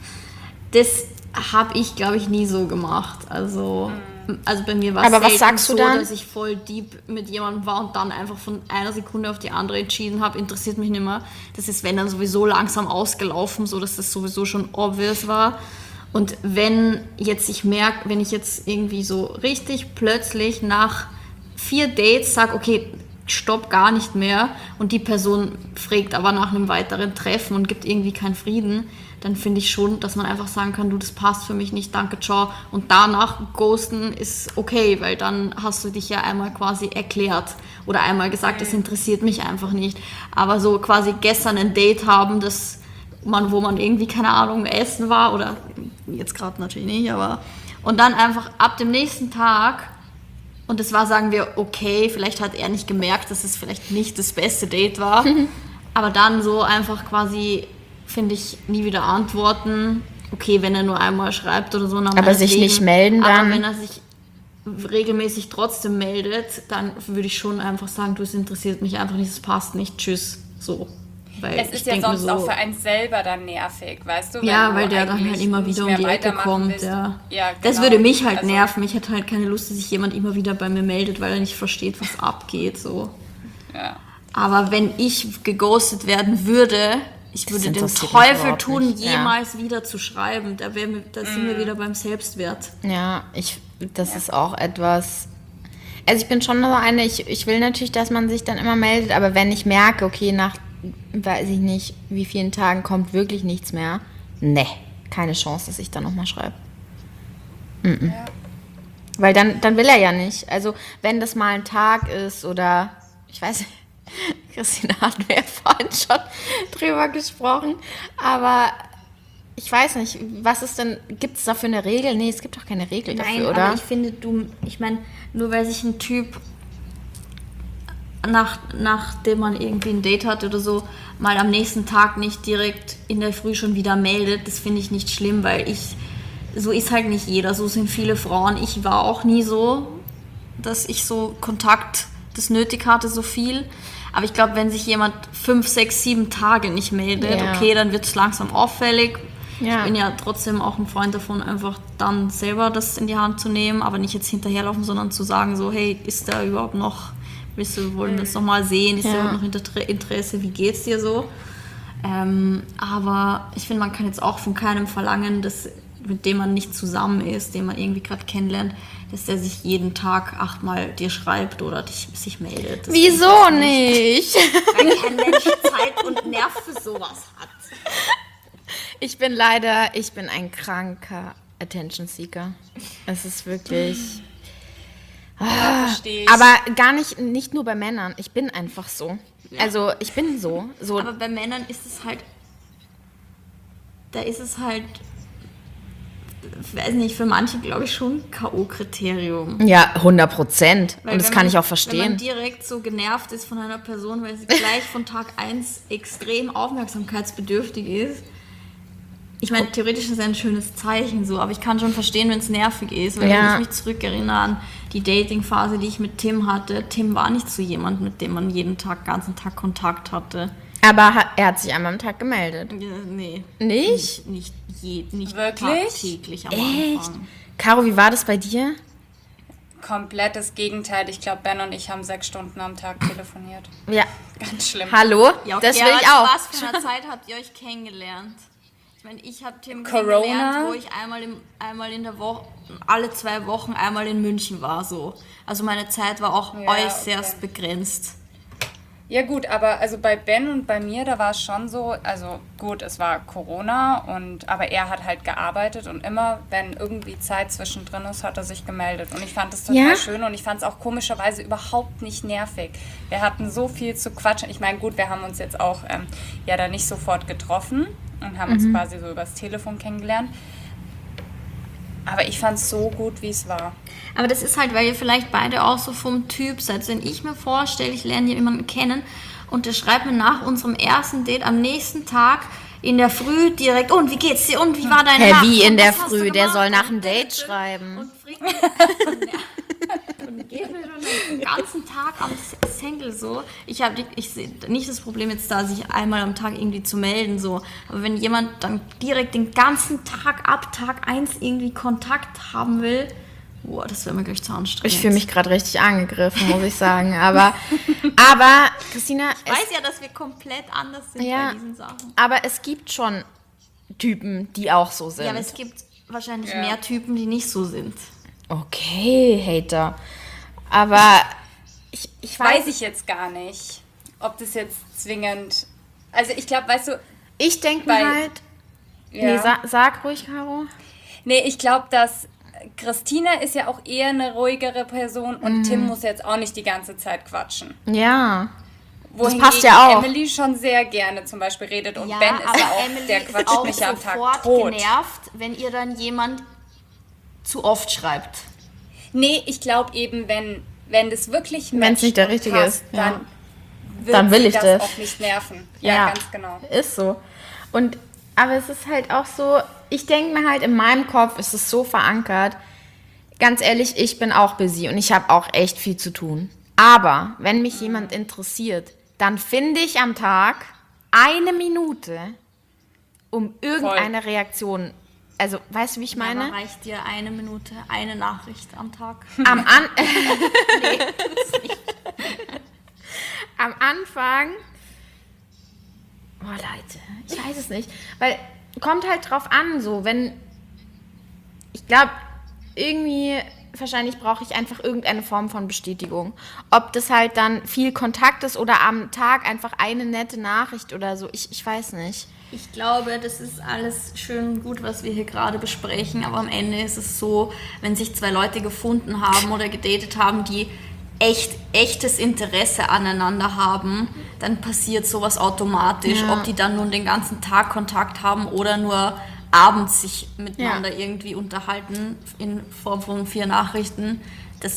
Das habe ich, glaube ich, nie so gemacht. Also, also bei mir war es Aber was selten sagst du so, dann? dass ich voll deep mit jemandem war und dann einfach von einer Sekunde auf die andere entschieden habe, interessiert mich nicht mehr. Das ist, wenn dann sowieso langsam ausgelaufen, so dass das sowieso schon obvious war. Und wenn jetzt ich merke, wenn ich jetzt irgendwie so richtig plötzlich nach vier Dates sage, okay, stopp, gar nicht mehr, und die Person fragt aber nach einem weiteren Treffen und gibt irgendwie keinen Frieden, dann finde ich schon, dass man einfach sagen kann, du, das passt für mich nicht, danke, ciao. Und danach ghosten ist okay, weil dann hast du dich ja einmal quasi erklärt oder einmal gesagt, das interessiert mich einfach nicht. Aber so quasi gestern ein Date haben, das man, wo man irgendwie, keine Ahnung, essen war oder jetzt gerade natürlich nicht, aber und dann einfach ab dem nächsten Tag, und das war, sagen wir, okay, vielleicht hat er nicht gemerkt, dass es vielleicht nicht das beste Date war, aber dann so einfach quasi, finde ich, nie wieder antworten. Okay, wenn er nur einmal schreibt oder so. Aber sich nicht melden dann? Aber wenn er sich regelmäßig trotzdem meldet, dann würde ich schon einfach sagen, du, es interessiert mich einfach nicht, es passt nicht, tschüss, so. Weil Es ich ist ja denk mir sonst so, auch für einen selber dann nervig, weißt du? wenn ja, du weil der dann eigentlich halt immer nicht wieder um mehr die Ecke weitermachen kommt. willst. Ja. Ja, Das genau. würde mich halt Also- nerven. Ich hätte halt keine Lust, dass sich jemand immer wieder bei mir meldet, weil er nicht versteht, was abgeht. So. Ja. Aber wenn ich geghostet werden würde, ich Das würde den interessiert mich Teufel überhaupt tun, nicht, ja. jemals wieder zu schreiben. Da, wär mir, da sind wir Mhm. wieder beim Selbstwert. Ja, ich, das ist auch etwas. Also ich bin schon so eine, ich, ich will natürlich, dass man sich dann immer meldet, aber wenn ich merke, okay, nach, weiß ich nicht, wie vielen Tagen kommt wirklich nichts mehr, ne, keine Chance, dass ich dann nochmal schreibe. Mhm. Ja. Weil dann, dann will er ja nicht. Also wenn das mal ein Tag ist oder, ich weiß nicht, Christina hatten wir ja vorhin schon drüber gesprochen, aber ich weiß nicht, was ist denn, gibt es dafür eine Regel? Nee, es gibt doch keine Regel Nein, dafür, oder? aber ich finde, du, ich meine, nur weil sich ein Typ nach, nachdem man irgendwie ein Date hat oder so, mal am nächsten Tag nicht direkt in der Früh schon wieder meldet. Das finde ich nicht schlimm, weil ich, so ist halt nicht jeder, so sind viele Frauen. Ich war auch nie so, dass ich so Kontakt das nötig hatte, so viel. Aber ich glaube, wenn sich jemand fünf, sechs, sieben Tage nicht meldet, Ja. okay, dann wird es langsam auffällig. Ja. Ich bin ja trotzdem auch ein Freund davon, einfach dann selber das in die Hand zu nehmen, aber nicht jetzt hinterherlaufen, sondern zu sagen so, hey, ist da überhaupt noch, willst du, wollen wir uns noch mal sehen, ist da Ja. überhaupt noch Inter- Interesse, wie geht's dir so? Ähm, aber ich finde, man kann jetzt auch von keinem verlangen, dass, mit dem man nicht zusammen ist, den man irgendwie gerade kennenlernt, dass der sich jeden Tag achtmal dir schreibt oder dich, sich meldet. Das Wieso finde ich nicht? Weil kein Mensch Zeit und Nerv für sowas hat. Ich bin leider, ich bin ein kranker Attention Seeker. Es ist wirklich... Ja, verstehe ich. Aber gar nicht, nicht nur bei Männern. Ich bin einfach so. Also ich bin so. so Aber bei Männern ist es halt, da ist es halt, weiß nicht, für manche glaube ich schon K O-Kriterium. ja, hundert Prozent. Weil Und das wenn kann man- ich auch Wenn verstehen. man direkt so genervt ist von einer Person, weil sie gleich von Tag eins extrem aufmerksamkeitsbedürftig ist. Ich meine, theoretisch ist es ein schönes Zeichen so, aber ich kann schon verstehen, wenn es nervig ist. Weil Ja. wenn ich mich zurückerinnere an die Dating-Phase, die ich mit Tim hatte, Tim war nicht so jemand, mit dem man jeden Tag, ganzen Tag Kontakt hatte. Aber ha- er hat sich einmal am Tag gemeldet. Ja, nee. Nicht? Nicht, je, nicht Wirklich? tagtäglich am Echt? Anfang. Caro, wie war das bei dir? Komplett das Gegenteil. Ich glaube, Ben und ich haben sechs Stunden am Tag telefoniert. Ja. Ganz schlimm. Hallo? Ja, okay, das will ich aber auch. Was für eine Zeit habt ihr euch kennengelernt? Ich meine, ich habe Tim Corona. kennengelernt, wo ich einmal, im, einmal in der Woche, alle zwei Wochen einmal in München war. So. Also meine Zeit war auch Ja, äußerst okay. begrenzt. Ja gut, aber also bei Ben und bei mir, da war es schon so, also gut, es war Corona, und aber er hat halt gearbeitet und immer, wenn irgendwie Zeit zwischendrin ist, hat er sich gemeldet. Und ich fand das total Ja? schön und ich fand es auch komischerweise überhaupt nicht nervig. Wir hatten so viel zu quatschen. Ich meine, gut, wir haben uns jetzt auch ähm, ja da nicht sofort getroffen und haben uns quasi so übers Telefon kennengelernt. Aber ich fand es so gut, wie es war. Aber das ist halt, weil ihr vielleicht beide auch so vom Typ seid. Wenn ich mir vorstelle, ich lerne jemanden kennen und der schreibt mir nach unserem ersten Date am nächsten Tag in der Früh direkt, und wie geht's dir, und wie war deine Hä, Nacht? wie in Und der was hast du Früh? Der gemacht? soll nach dem Und- Date schreiben. Und fragt mich, und geht mir schon den ganzen Tag am Senkel so. Ich habe ich sehe nicht das Problem jetzt da, sich einmal am Tag irgendwie zu melden, so. Aber wenn jemand dann direkt den ganzen Tag ab Tag eins irgendwie Kontakt haben will, boah, das wäre mir gleich zu anstrengend. Ich fühle mich gerade richtig angegriffen, muss ich sagen. Aber, aber Christina, Ich weiß ja, dass wir komplett anders sind Ja. bei diesen Sachen. es, aber es gibt schon Typen, die auch so sind. Ja, aber es gibt wahrscheinlich Ja. mehr Typen, die nicht so sind. Okay, Hater. Aber ich, ich weiß, Weiß ich jetzt gar nicht, ob das jetzt zwingend... Also ich glaube, weißt du... ich denke Weil- mir halt, Ja. nee, sa sag ruhig, Caro. Nee, ich glaube, dass Christina ist ja auch eher eine ruhigere Person und Mhm. Tim muss jetzt auch nicht die ganze Zeit quatschen. Ja. Wohingegen passt ja auch. Emily schon sehr gerne zum Beispiel redet und Ja, Ben ist aber ja auch, Emily der ist quatscht auch mich ja am Tag sofort tot. genervt, wenn ihr dann jemand zu oft schreibt. Nee, ich glaube eben, wenn, wenn das wirklich Wenn's matcht nicht der und richtige passt, ist, ja. dann wird Dann will sie ich das, das. auch nicht nerven. Ja, ganz genau. Ist so. Und, aber es ist halt auch so, ich denke mir halt, in meinem Kopf ist es so verankert, ganz ehrlich, ich bin auch busy und ich habe auch echt viel zu tun. Aber wenn mich jemand interessiert, dann finde ich am Tag eine Minute, um irgendeine Reaktion, also weißt du, wie ich meine? Aber reicht dir eine Minute, eine Nachricht am Tag? Am, An Am Anfang, oh Leute, ich weiß es nicht, weil kommt halt drauf an, so, wenn, ich glaube, irgendwie, wahrscheinlich brauche ich einfach irgendeine Form von Bestätigung. Ob das halt dann viel Kontakt ist oder am Tag einfach eine nette Nachricht oder so, ich, ich weiß nicht. Ich glaube, das ist alles schön und gut, was wir hier gerade besprechen, aber am Ende ist es so, wenn sich zwei Leute gefunden haben oder gedatet haben, die echt, echtes Interesse aneinander haben, dann passiert sowas automatisch. Ja. Ob die dann nun den ganzen Tag Kontakt haben oder nur abends sich miteinander Ja. irgendwie unterhalten in Form von vier Nachrichten, das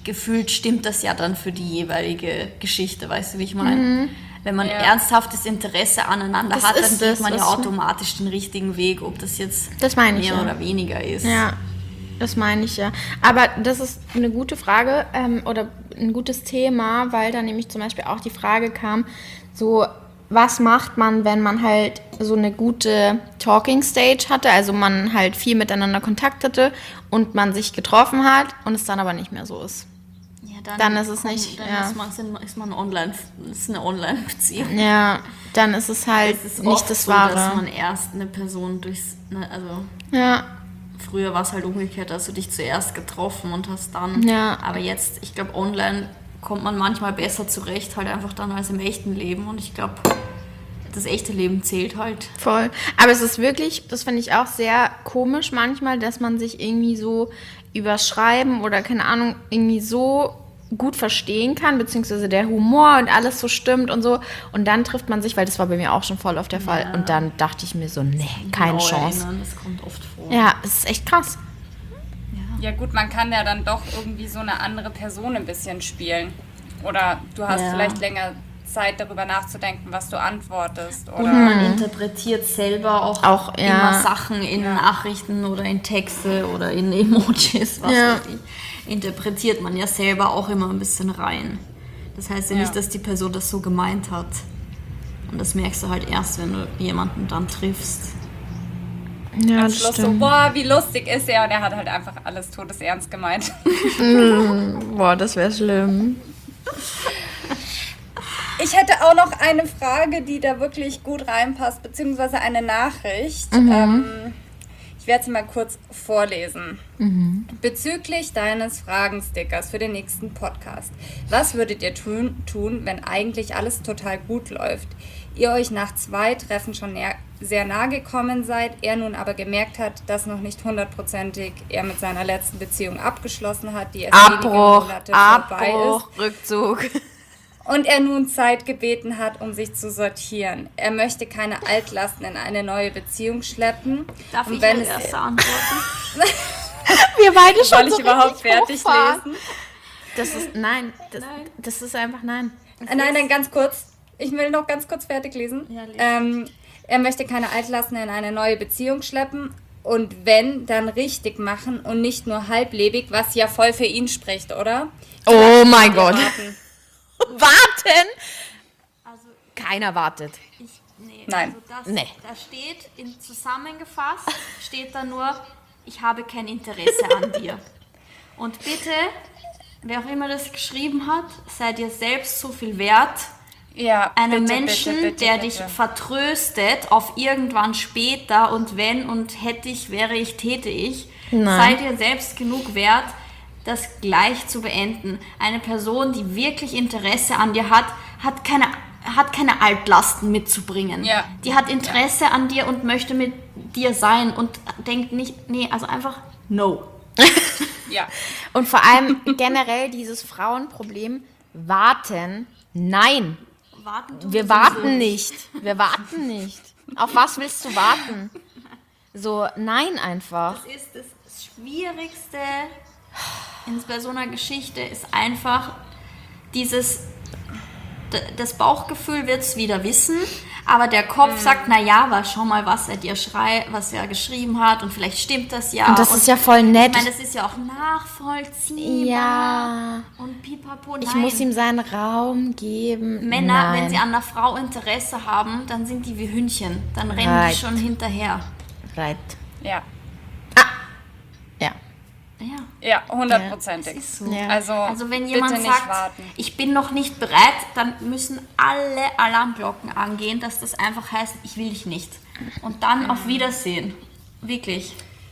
gefühlt stimmt das ja dann für die jeweilige Geschichte, weißt du, wie ich meine? Mhm. Wenn man ja. ernsthaftes Interesse aneinander das hat, dann geht man ja automatisch den richtigen Weg, ob das jetzt das meine ich, mehr ja. oder weniger ist. Ja, das meine ich ja. Aber das ist eine gute Frage ähm, oder ein gutes Thema, weil da nämlich zum Beispiel auch die Frage kam, so was macht man, wenn man halt so eine gute Talking Stage hatte, also man halt viel miteinander Kontakt hatte und man sich getroffen hat und es dann aber nicht mehr so ist. Dann, dann ist es kommt, nicht, dann ja. ist man, ist man online, ist eine Online-Beziehung. Ja, dann ist es halt es ist nicht das so, Wahre. dass man erst eine Person durchs, ne, also ja. früher war es halt umgekehrt, hast du dich zuerst getroffen und hast dann, ja. aber jetzt, ich glaube, online kommt man manchmal besser zurecht, halt einfach dann als im echten Leben und ich glaube, das echte Leben zählt halt. Voll. Aber es ist wirklich, das finde ich auch sehr komisch manchmal, dass man sich irgendwie so übers Schreiben oder keine Ahnung, irgendwie so gut verstehen kann, beziehungsweise der Humor und alles so stimmt und so. Und dann trifft man sich, weil das war bei mir auch schon voll auf der Fall. Ja. Und dann dachte ich mir so, nee, keine Chance. Erinnern, das kommt oft vor. Ja, das ist echt krass. Ja. ja gut, man kann ja dann doch irgendwie so eine andere Person ein bisschen spielen. Oder du hast ja. vielleicht länger Zeit, darüber nachzudenken, was du antwortest. Oder und man interpretiert selber auch, auch ja. immer Sachen in ja. Nachrichten oder in Texte oder in Emojis, was ja. weiß ich. Interpretiert man ja selber auch immer ein bisschen rein. Das heißt ja, ja nicht, dass die Person das so gemeint hat. Und das merkst du halt erst, wenn du jemanden dann triffst. Ja, Am Schluss so, boah, wie lustig ist er. Und er hat halt einfach alles todesernst gemeint. mm, boah, das wäre schlimm. Ich hätte auch noch eine Frage, die da wirklich gut reinpasst, beziehungsweise eine Nachricht. Mhm. Ähm, ich werde sie mal kurz vorlesen. Mhm. Bezüglich deines Fragenstickers für den nächsten Podcast. Was würdet ihr tun, tun, wenn eigentlich alles total gut läuft? Ihr euch nach zwei Treffen schon näher, sehr nahe gekommen seid, er nun aber gemerkt hat, dass noch nicht hundertprozentig er mit seiner letzten Beziehung abgeschlossen hat, die erst wenige Monate vorbei ist. Rückzug. Und er nun Zeit gebeten hat, um sich zu sortieren. Er möchte keine Altlasten in eine neue Beziehung schleppen. Darf und ich wenn als es Erste antworten? Wir beide schon Soll ich so überhaupt fertig hochfahren? lesen? Das ist, nein, das, nein. das ist einfach nein. Das nein, dann ganz kurz. Ich will noch ganz kurz fertig lesen. Ja, lesen. Ähm, er möchte keine Altlasten in eine neue Beziehung schleppen. Und wenn, dann richtig machen und nicht nur halblebig, was ja voll für ihn spricht, oder? Oh mein Gott. Warten. Warten? Also, keiner wartet. Ich, nee, Nein. Also das, Nee. Da steht, in zusammengefasst, steht da nur, ich habe kein Interesse an dir. Und bitte, wer auch immer das geschrieben hat, sei dir selbst so viel wert, Ja, einem bitte, Menschen, bitte, bitte, der bitte. dich vertröstet auf irgendwann später und wenn und hätte ich, wäre ich, täte ich, Nein. sei dir selbst genug wert, das gleich zu beenden. Eine Person, die wirklich Interesse an dir hat, hat keine, hat keine Altlasten mitzubringen. Ja. Die hat Interesse ja. an dir und möchte mit dir sein und denkt nicht, nee, also einfach no. Ja. Und vor allem generell dieses Frauenproblem, warten, nein. Warten tun Wir wir warten sowieso nicht. Wir warten nicht. Auf was willst du warten? So, nein einfach. Das ist das Schwierigste in bei so einer Geschichte, ist einfach dieses, d- das Bauchgefühl wird es wieder wissen, aber der Kopf mhm. sagt, na ja, aber schau mal, was er dir schrei, was er geschrieben hat und vielleicht stimmt das ja. Und das ist ja voll nett. Ich meine, das ist ja auch nachvollziehbar. Ja. Und pipapo, nein. Ich muss ihm seinen Raum geben. Männer, Nein. wenn sie an einer Frau Interesse haben, dann sind die wie Hündchen. Dann rennen Right. die schon hinterher. Right. Ja. Ja. Ja. Ja, hundertprozentig. Das ist so. Ja. Also, Also wenn bitte jemand nicht sagt, warten. ich bin noch nicht bereit, dann müssen alle Alarmglocken angehen, dass das einfach heißt, ich will dich nicht. Und dann auf Wiedersehen. Wirklich.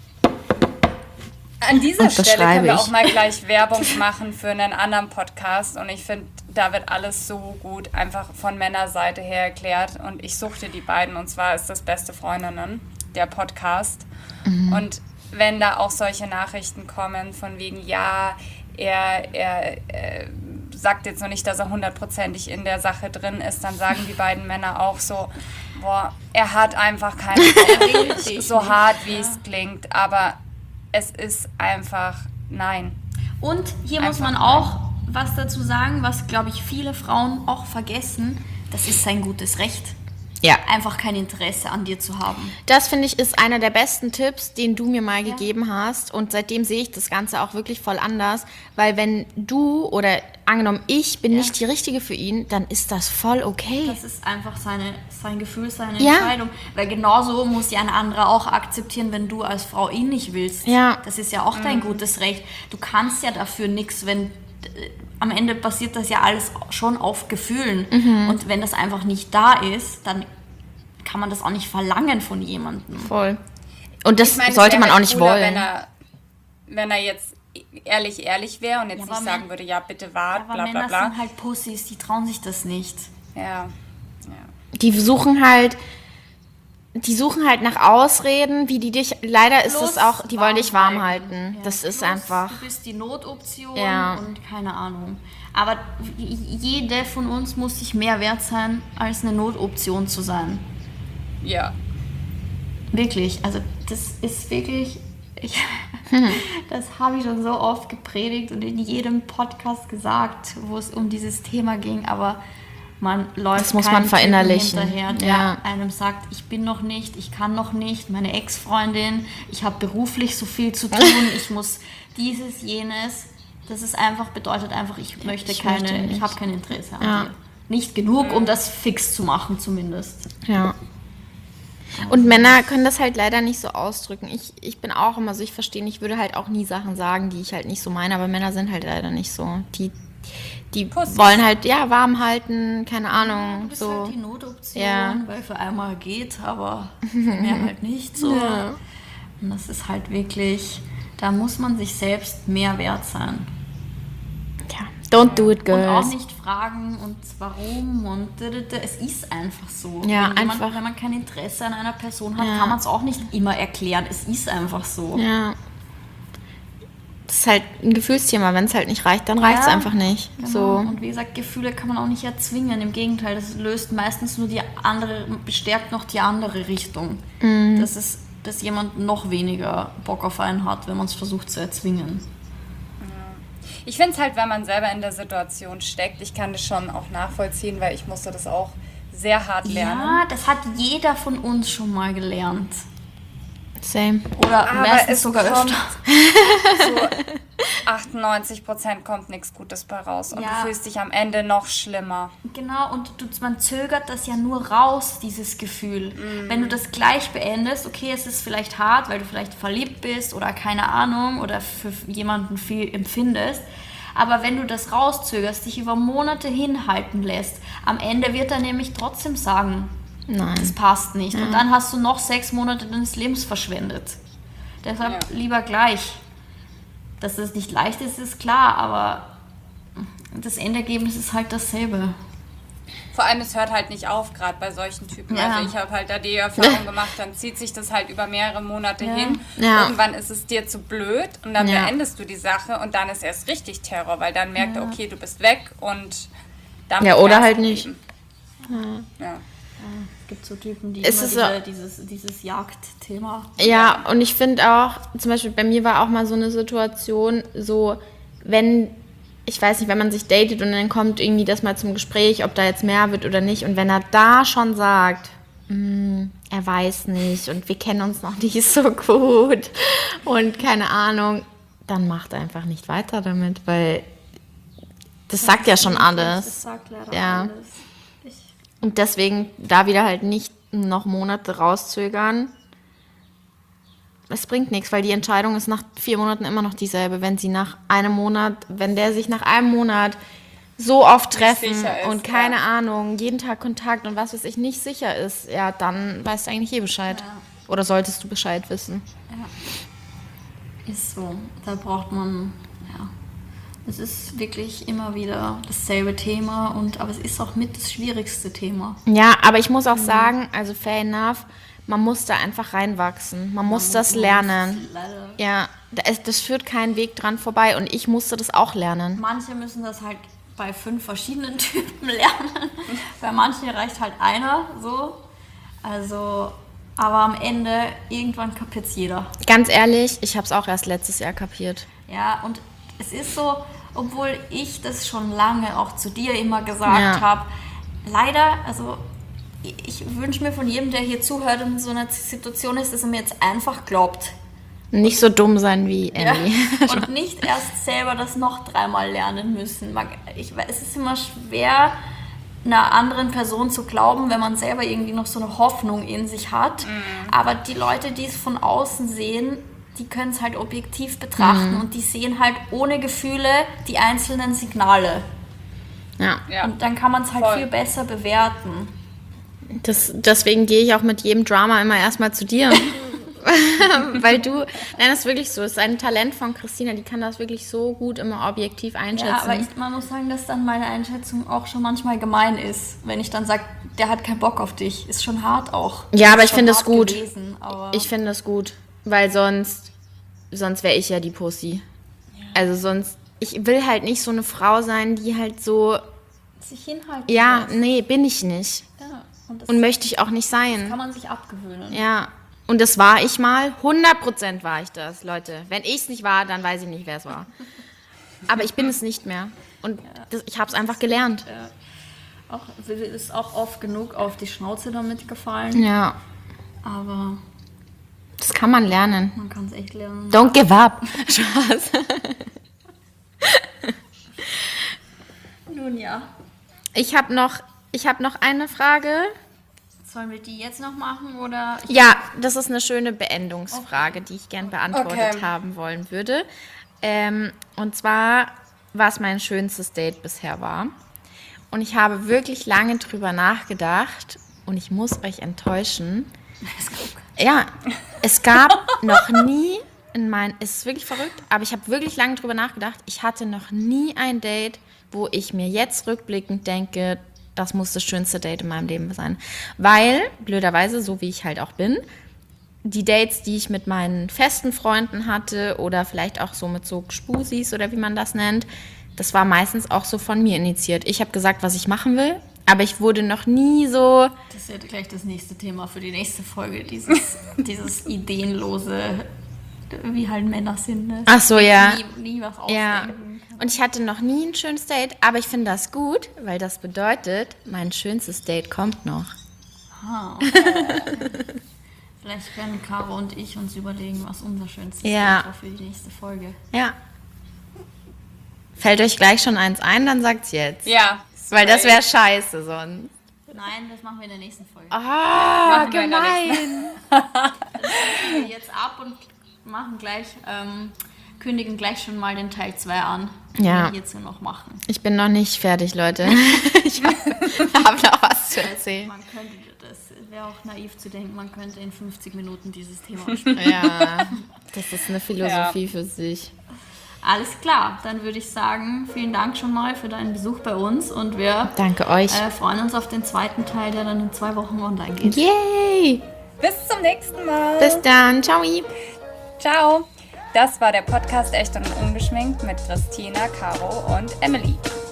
An dieser Stelle Unterschreibe können wir ich. auch mal gleich Werbung machen für einen anderen Podcast. Und ich finde, da wird alles so gut einfach von Männerseite her erklärt. Und ich suchte die beiden. Und zwar ist das Beste Freundinnen, der Podcast. Mhm. Und wenn da auch solche Nachrichten kommen von wegen, ja, er, er, er sagt jetzt noch nicht, dass er hundertprozentig in der Sache drin ist, dann sagen die beiden Männer auch so, boah, er hat einfach keine Ahnung, so hart wie es klingt, aber es ist einfach nein. Und hier muss Einfach man auch was dazu sagen, was, glaube ich, viele Frauen auch vergessen. Das ist sein gutes Recht. Ja. Einfach kein Interesse an dir zu haben. Das, finde ich, ist einer der besten Tipps, den du mir mal gegeben hast. Und seitdem sehe ich das Ganze auch wirklich voll anders. Weil wenn du oder angenommen, ich bin Ja. nicht die Richtige für ihn, dann ist das voll okay. Das ist einfach seine, sein Gefühl, seine Ja. Entscheidung. Weil genauso muss ja ein anderer auch akzeptieren, wenn du als Frau ihn nicht willst. Ja. Das ist ja auch dein gutes Recht. Du kannst ja dafür nichts, wenn... äh, am Ende basiert das ja alles schon auf Gefühlen. Mhm. Und wenn das einfach nicht da ist, dann kann man das auch nicht verlangen von jemandem. Voll. Und das Ich meine, es sollte wäre man auch halt nicht cooler, wollen. Wenn er, wenn er jetzt ehrlich, ehrlich wäre und jetzt Ja, nicht aber sagen Män- würde, ja, bitte wart, Aber bla bla Männer bla. sind halt Pussys, die trauen sich das nicht. Ja. ja. Die suchen halt, die suchen halt nach Ausreden, wie die dich, leider ist es auch, die wollen dich warm halten. Ja. Das ist Plus, einfach, Du bist die Notoption Ja. und keine Ahnung. Aber jede von uns muss sich mehr wert sein, als eine Notoption zu sein. ja. Wirklich, also das ist wirklich, ich, das habe ich schon so oft gepredigt und in jedem Podcast gesagt, wo es um dieses Thema ging, aber man läuft Das muss keinem man Typen verinnerlichen. hinterher, der Ja. einem sagt, ich bin noch nicht, ich kann noch nicht, meine Ex-Freundin, ich habe beruflich so viel zu tun, ich muss dieses, jenes. Das ist einfach, bedeutet einfach, ich möchte Ich keine, möchte ich nicht. habe kein Interesse an Ja. dir. Nicht genug, um das fix zu machen zumindest. ja. Und Männer können das halt leider nicht so ausdrücken. Ich, ich bin auch immer so, ich verstehe, ich würde halt auch nie Sachen sagen, die ich halt nicht so meine, aber Männer sind halt leider nicht so. Die, die Pussys. wollen halt, ja, warm halten, keine Du Ahnung, bist so. halt die Notoption, Ja. weil für einmal geht, aber für mehr halt nicht so. Und das ist halt wirklich, da muss man sich selbst mehr wert sein. Ja, don't do it, Und auch girls. nicht fragen und warum und da, da, da. Es ist einfach so. Ja, wenn jemand, einfach. Wenn man kein Interesse an einer Person hat, Ja. kann man es auch nicht immer erklären. Es ist einfach so. Ja. Das ist halt ein Gefühlsthema. Wenn es halt nicht reicht, dann reicht es Ja, einfach nicht. Genau. So. Und wie gesagt, Gefühle kann man auch nicht erzwingen. Im Gegenteil, das löst meistens nur die andere, bestärkt noch die andere Richtung. Mhm. Dass, es, dass jemand noch weniger Bock auf einen hat, wenn man es versucht zu erzwingen. Ich finde es halt, wenn man selber in der Situation steckt, ich kann das schon auch nachvollziehen, weil ich musste das auch sehr hart lernen. Ja, das hat jeder von uns schon mal gelernt. Same. Oder Aber meistens es sogar kommt öfter. so achtundneunzig Prozent kommt nichts Gutes bei raus und Ja. du fühlst dich am Ende noch schlimmer. Genau, und du, man zögert das ja nur raus, dieses Gefühl. Wenn du das gleich beendest, okay, es ist vielleicht hart, weil du vielleicht verliebt bist oder keine Ahnung oder für jemanden viel empfindest, aber wenn du das rauszögerst, dich über Monate hinhalten lässt, am Ende wird er nämlich trotzdem sagen, Nein. das passt nicht. Und dann hast du noch sechs Monate deines Lebens verschwendet. Deshalb Ja. lieber gleich. Dass das nicht leicht ist, ist klar, aber das Endergebnis ist halt dasselbe. Vor allem, es hört halt nicht auf, gerade bei solchen Typen. Ja. Also ich habe halt da die Erfahrung gemacht, dann zieht sich das halt über mehrere Monate Ja. hin. Ja. Irgendwann ist es dir zu blöd und dann Ja. beendest du die Sache und dann ist erst richtig Terror, weil dann merkt er, okay, du bist weg und dann Ja, oder halt nicht. Ja. Es gibt so Typen, die Es immer ist diese, so- dieses, dieses Jagdthema. Ja, und ich finde auch, zum Beispiel bei mir war auch mal so eine Situation, so, wenn, ich weiß nicht, wenn man sich datet und dann kommt irgendwie das mal zum Gespräch, ob da jetzt mehr wird oder nicht, und wenn er da schon sagt, "Mm, er weiß nicht und wir kennen uns noch nicht so gut und keine Ahnung, dann macht er einfach nicht weiter damit, weil das sagt ja schon alles. Das sagt leider Ja. alles. Ich, Und deswegen da wieder halt nicht noch Monate rauszögern. Es bringt nichts, weil die Entscheidung ist nach vier Monaten immer noch dieselbe. Wenn sie nach einem Monat, wenn der sich nach einem Monat so oft treffen sicher ist, und keine ja. Ahnung, jeden Tag Kontakt und was weiß ich nicht sicher ist, ja, dann weißt du eigentlich eh Bescheid. Ja. Oder solltest du Bescheid wissen. ist so. Da braucht man, ja. Es ist wirklich immer wieder dasselbe Thema, und, aber es ist auch mit das schwierigste Thema. Ja, aber ich muss auch sagen, also fair enough, man muss da einfach reinwachsen. Man muss das lernen. Leider. Ja, das, das führt keinen Weg dran vorbei und ich musste das auch lernen. Manche müssen das halt bei fünf verschiedenen Typen lernen. Bei manchen reicht halt einer so. Also, aber am Ende, irgendwann kapiert es jeder. Ganz ehrlich, ich habe es auch erst letztes Jahr kapiert. Ja, und es ist so, obwohl ich das schon lange auch zu dir immer gesagt Ja. habe, leider, also ich wünsche mir von jedem, der hier zuhört und in so einer Situation ist, dass er mir jetzt einfach glaubt. Nicht so dumm sein wie Emily. Ja. Und nicht erst selber das noch dreimal lernen müssen. Man, ich weiß, es ist immer schwer, einer anderen Person zu glauben, wenn man selber irgendwie noch so eine Hoffnung in sich hat. Mhm. Aber die Leute, die es von außen sehen, die können es halt objektiv betrachten. Mhm. Und die sehen halt ohne Gefühle die einzelnen Signale. Ja. Ja. Und dann kann man es halt Voll. viel besser bewerten. Das, deswegen gehe ich auch mit jedem Drama immer erstmal zu dir. Weil du, nein, das ist wirklich so, das ist ein Talent von Christina, die kann das wirklich so gut immer objektiv einschätzen. Ja, aber ich, man muss sagen, dass dann meine Einschätzung auch schon manchmal gemein ist. Wenn ich dann sage, der hat keinen Bock auf dich. Ist schon hart auch. Ja, aber Ist ich schon finde es hart gut. gewesen, aber Ich finde das gut, weil sonst, sonst wäre ich ja die Pussy. Also sonst, ich will halt nicht so eine Frau sein, die halt so, sich hinhalten ja, lässt. nee, bin ich nicht. Ja, und das Und möchte ich auch nicht sein. kann man sich abgewöhnen. Ja, und das war ich mal. hundert Prozent war ich das, Leute. Wenn ich es nicht war, dann weiß ich nicht, wer es war. Aber ich bin es nicht mehr. Und das, ich habe es einfach gelernt. Auch, ist auch oft genug auf die Schnauze damit gefallen. Ja, Aber das kann man lernen. man kann es echt lernen. Don't give up. Spaß. Nun ja. Ich habe noch, ich hab noch eine Frage. Sollen wir die jetzt noch machen oder? Ja, das ist eine schöne Beendungsfrage, die ich gern beantwortet Okay. haben wollen würde. Ähm, und zwar, was mein schönstes Date bisher war. Und ich habe wirklich lange drüber nachgedacht und ich muss euch enttäuschen. Ja, es gab noch nie in mein, es ist wirklich verrückt, aber ich habe wirklich lange drüber nachgedacht. Ich hatte noch nie ein Date, wo ich mir jetzt rückblickend denke, das muss das schönste Date in meinem Leben sein. Weil, blöderweise, so wie ich halt auch bin, die Dates, die ich mit meinen festen Freunden hatte oder vielleicht auch so mit so Spusis oder wie man das nennt, das war meistens auch so von mir initiiert. Ich habe gesagt, was ich machen will, aber ich wurde noch nie so... Das ist ja gleich das nächste Thema für die nächste Folge. Dieses, dieses ideenlose, wie halt Männer sind. Ne? Ach so, ja. Nie, nie was Ja, ausdenken. und ich hatte noch nie ein schönes Date, aber ich finde das gut, weil das bedeutet, mein schönstes Date kommt noch. Ah, vielleicht können Caro und ich uns überlegen, was unser schönstes Ja. Date war für die nächste Folge. Ja. Fällt euch gleich schon eins ein, dann sagt's jetzt. Ja. Weil das wäre scheiße sonst. Nein, das machen wir in der nächsten Folge. Ah, Machen wir in der gemein. Wir gehen jetzt ab und machen gleich, ähm, kündigen gleich schon mal den Teil zwei an, den Ja. wir hierzu noch machen. Ich bin noch nicht fertig, Leute. Ich habe hab noch was zu erzählen. Man könnte, das wäre auch naiv zu denken, man könnte in fünfzig Minuten dieses Thema besprechen. Ja, das ist eine Philosophie für sich. Alles klar, dann würde ich sagen, vielen Dank schon mal für deinen Besuch bei uns und wir Danke euch. äh, freuen uns auf den zweiten Teil, der dann in zwei Wochen online geht. Yay! Bis zum nächsten Mal. Bis dann. Ciao. Ciao. Das war der Podcast Echt und Ungeschminkt mit Christina, Caro und Emily.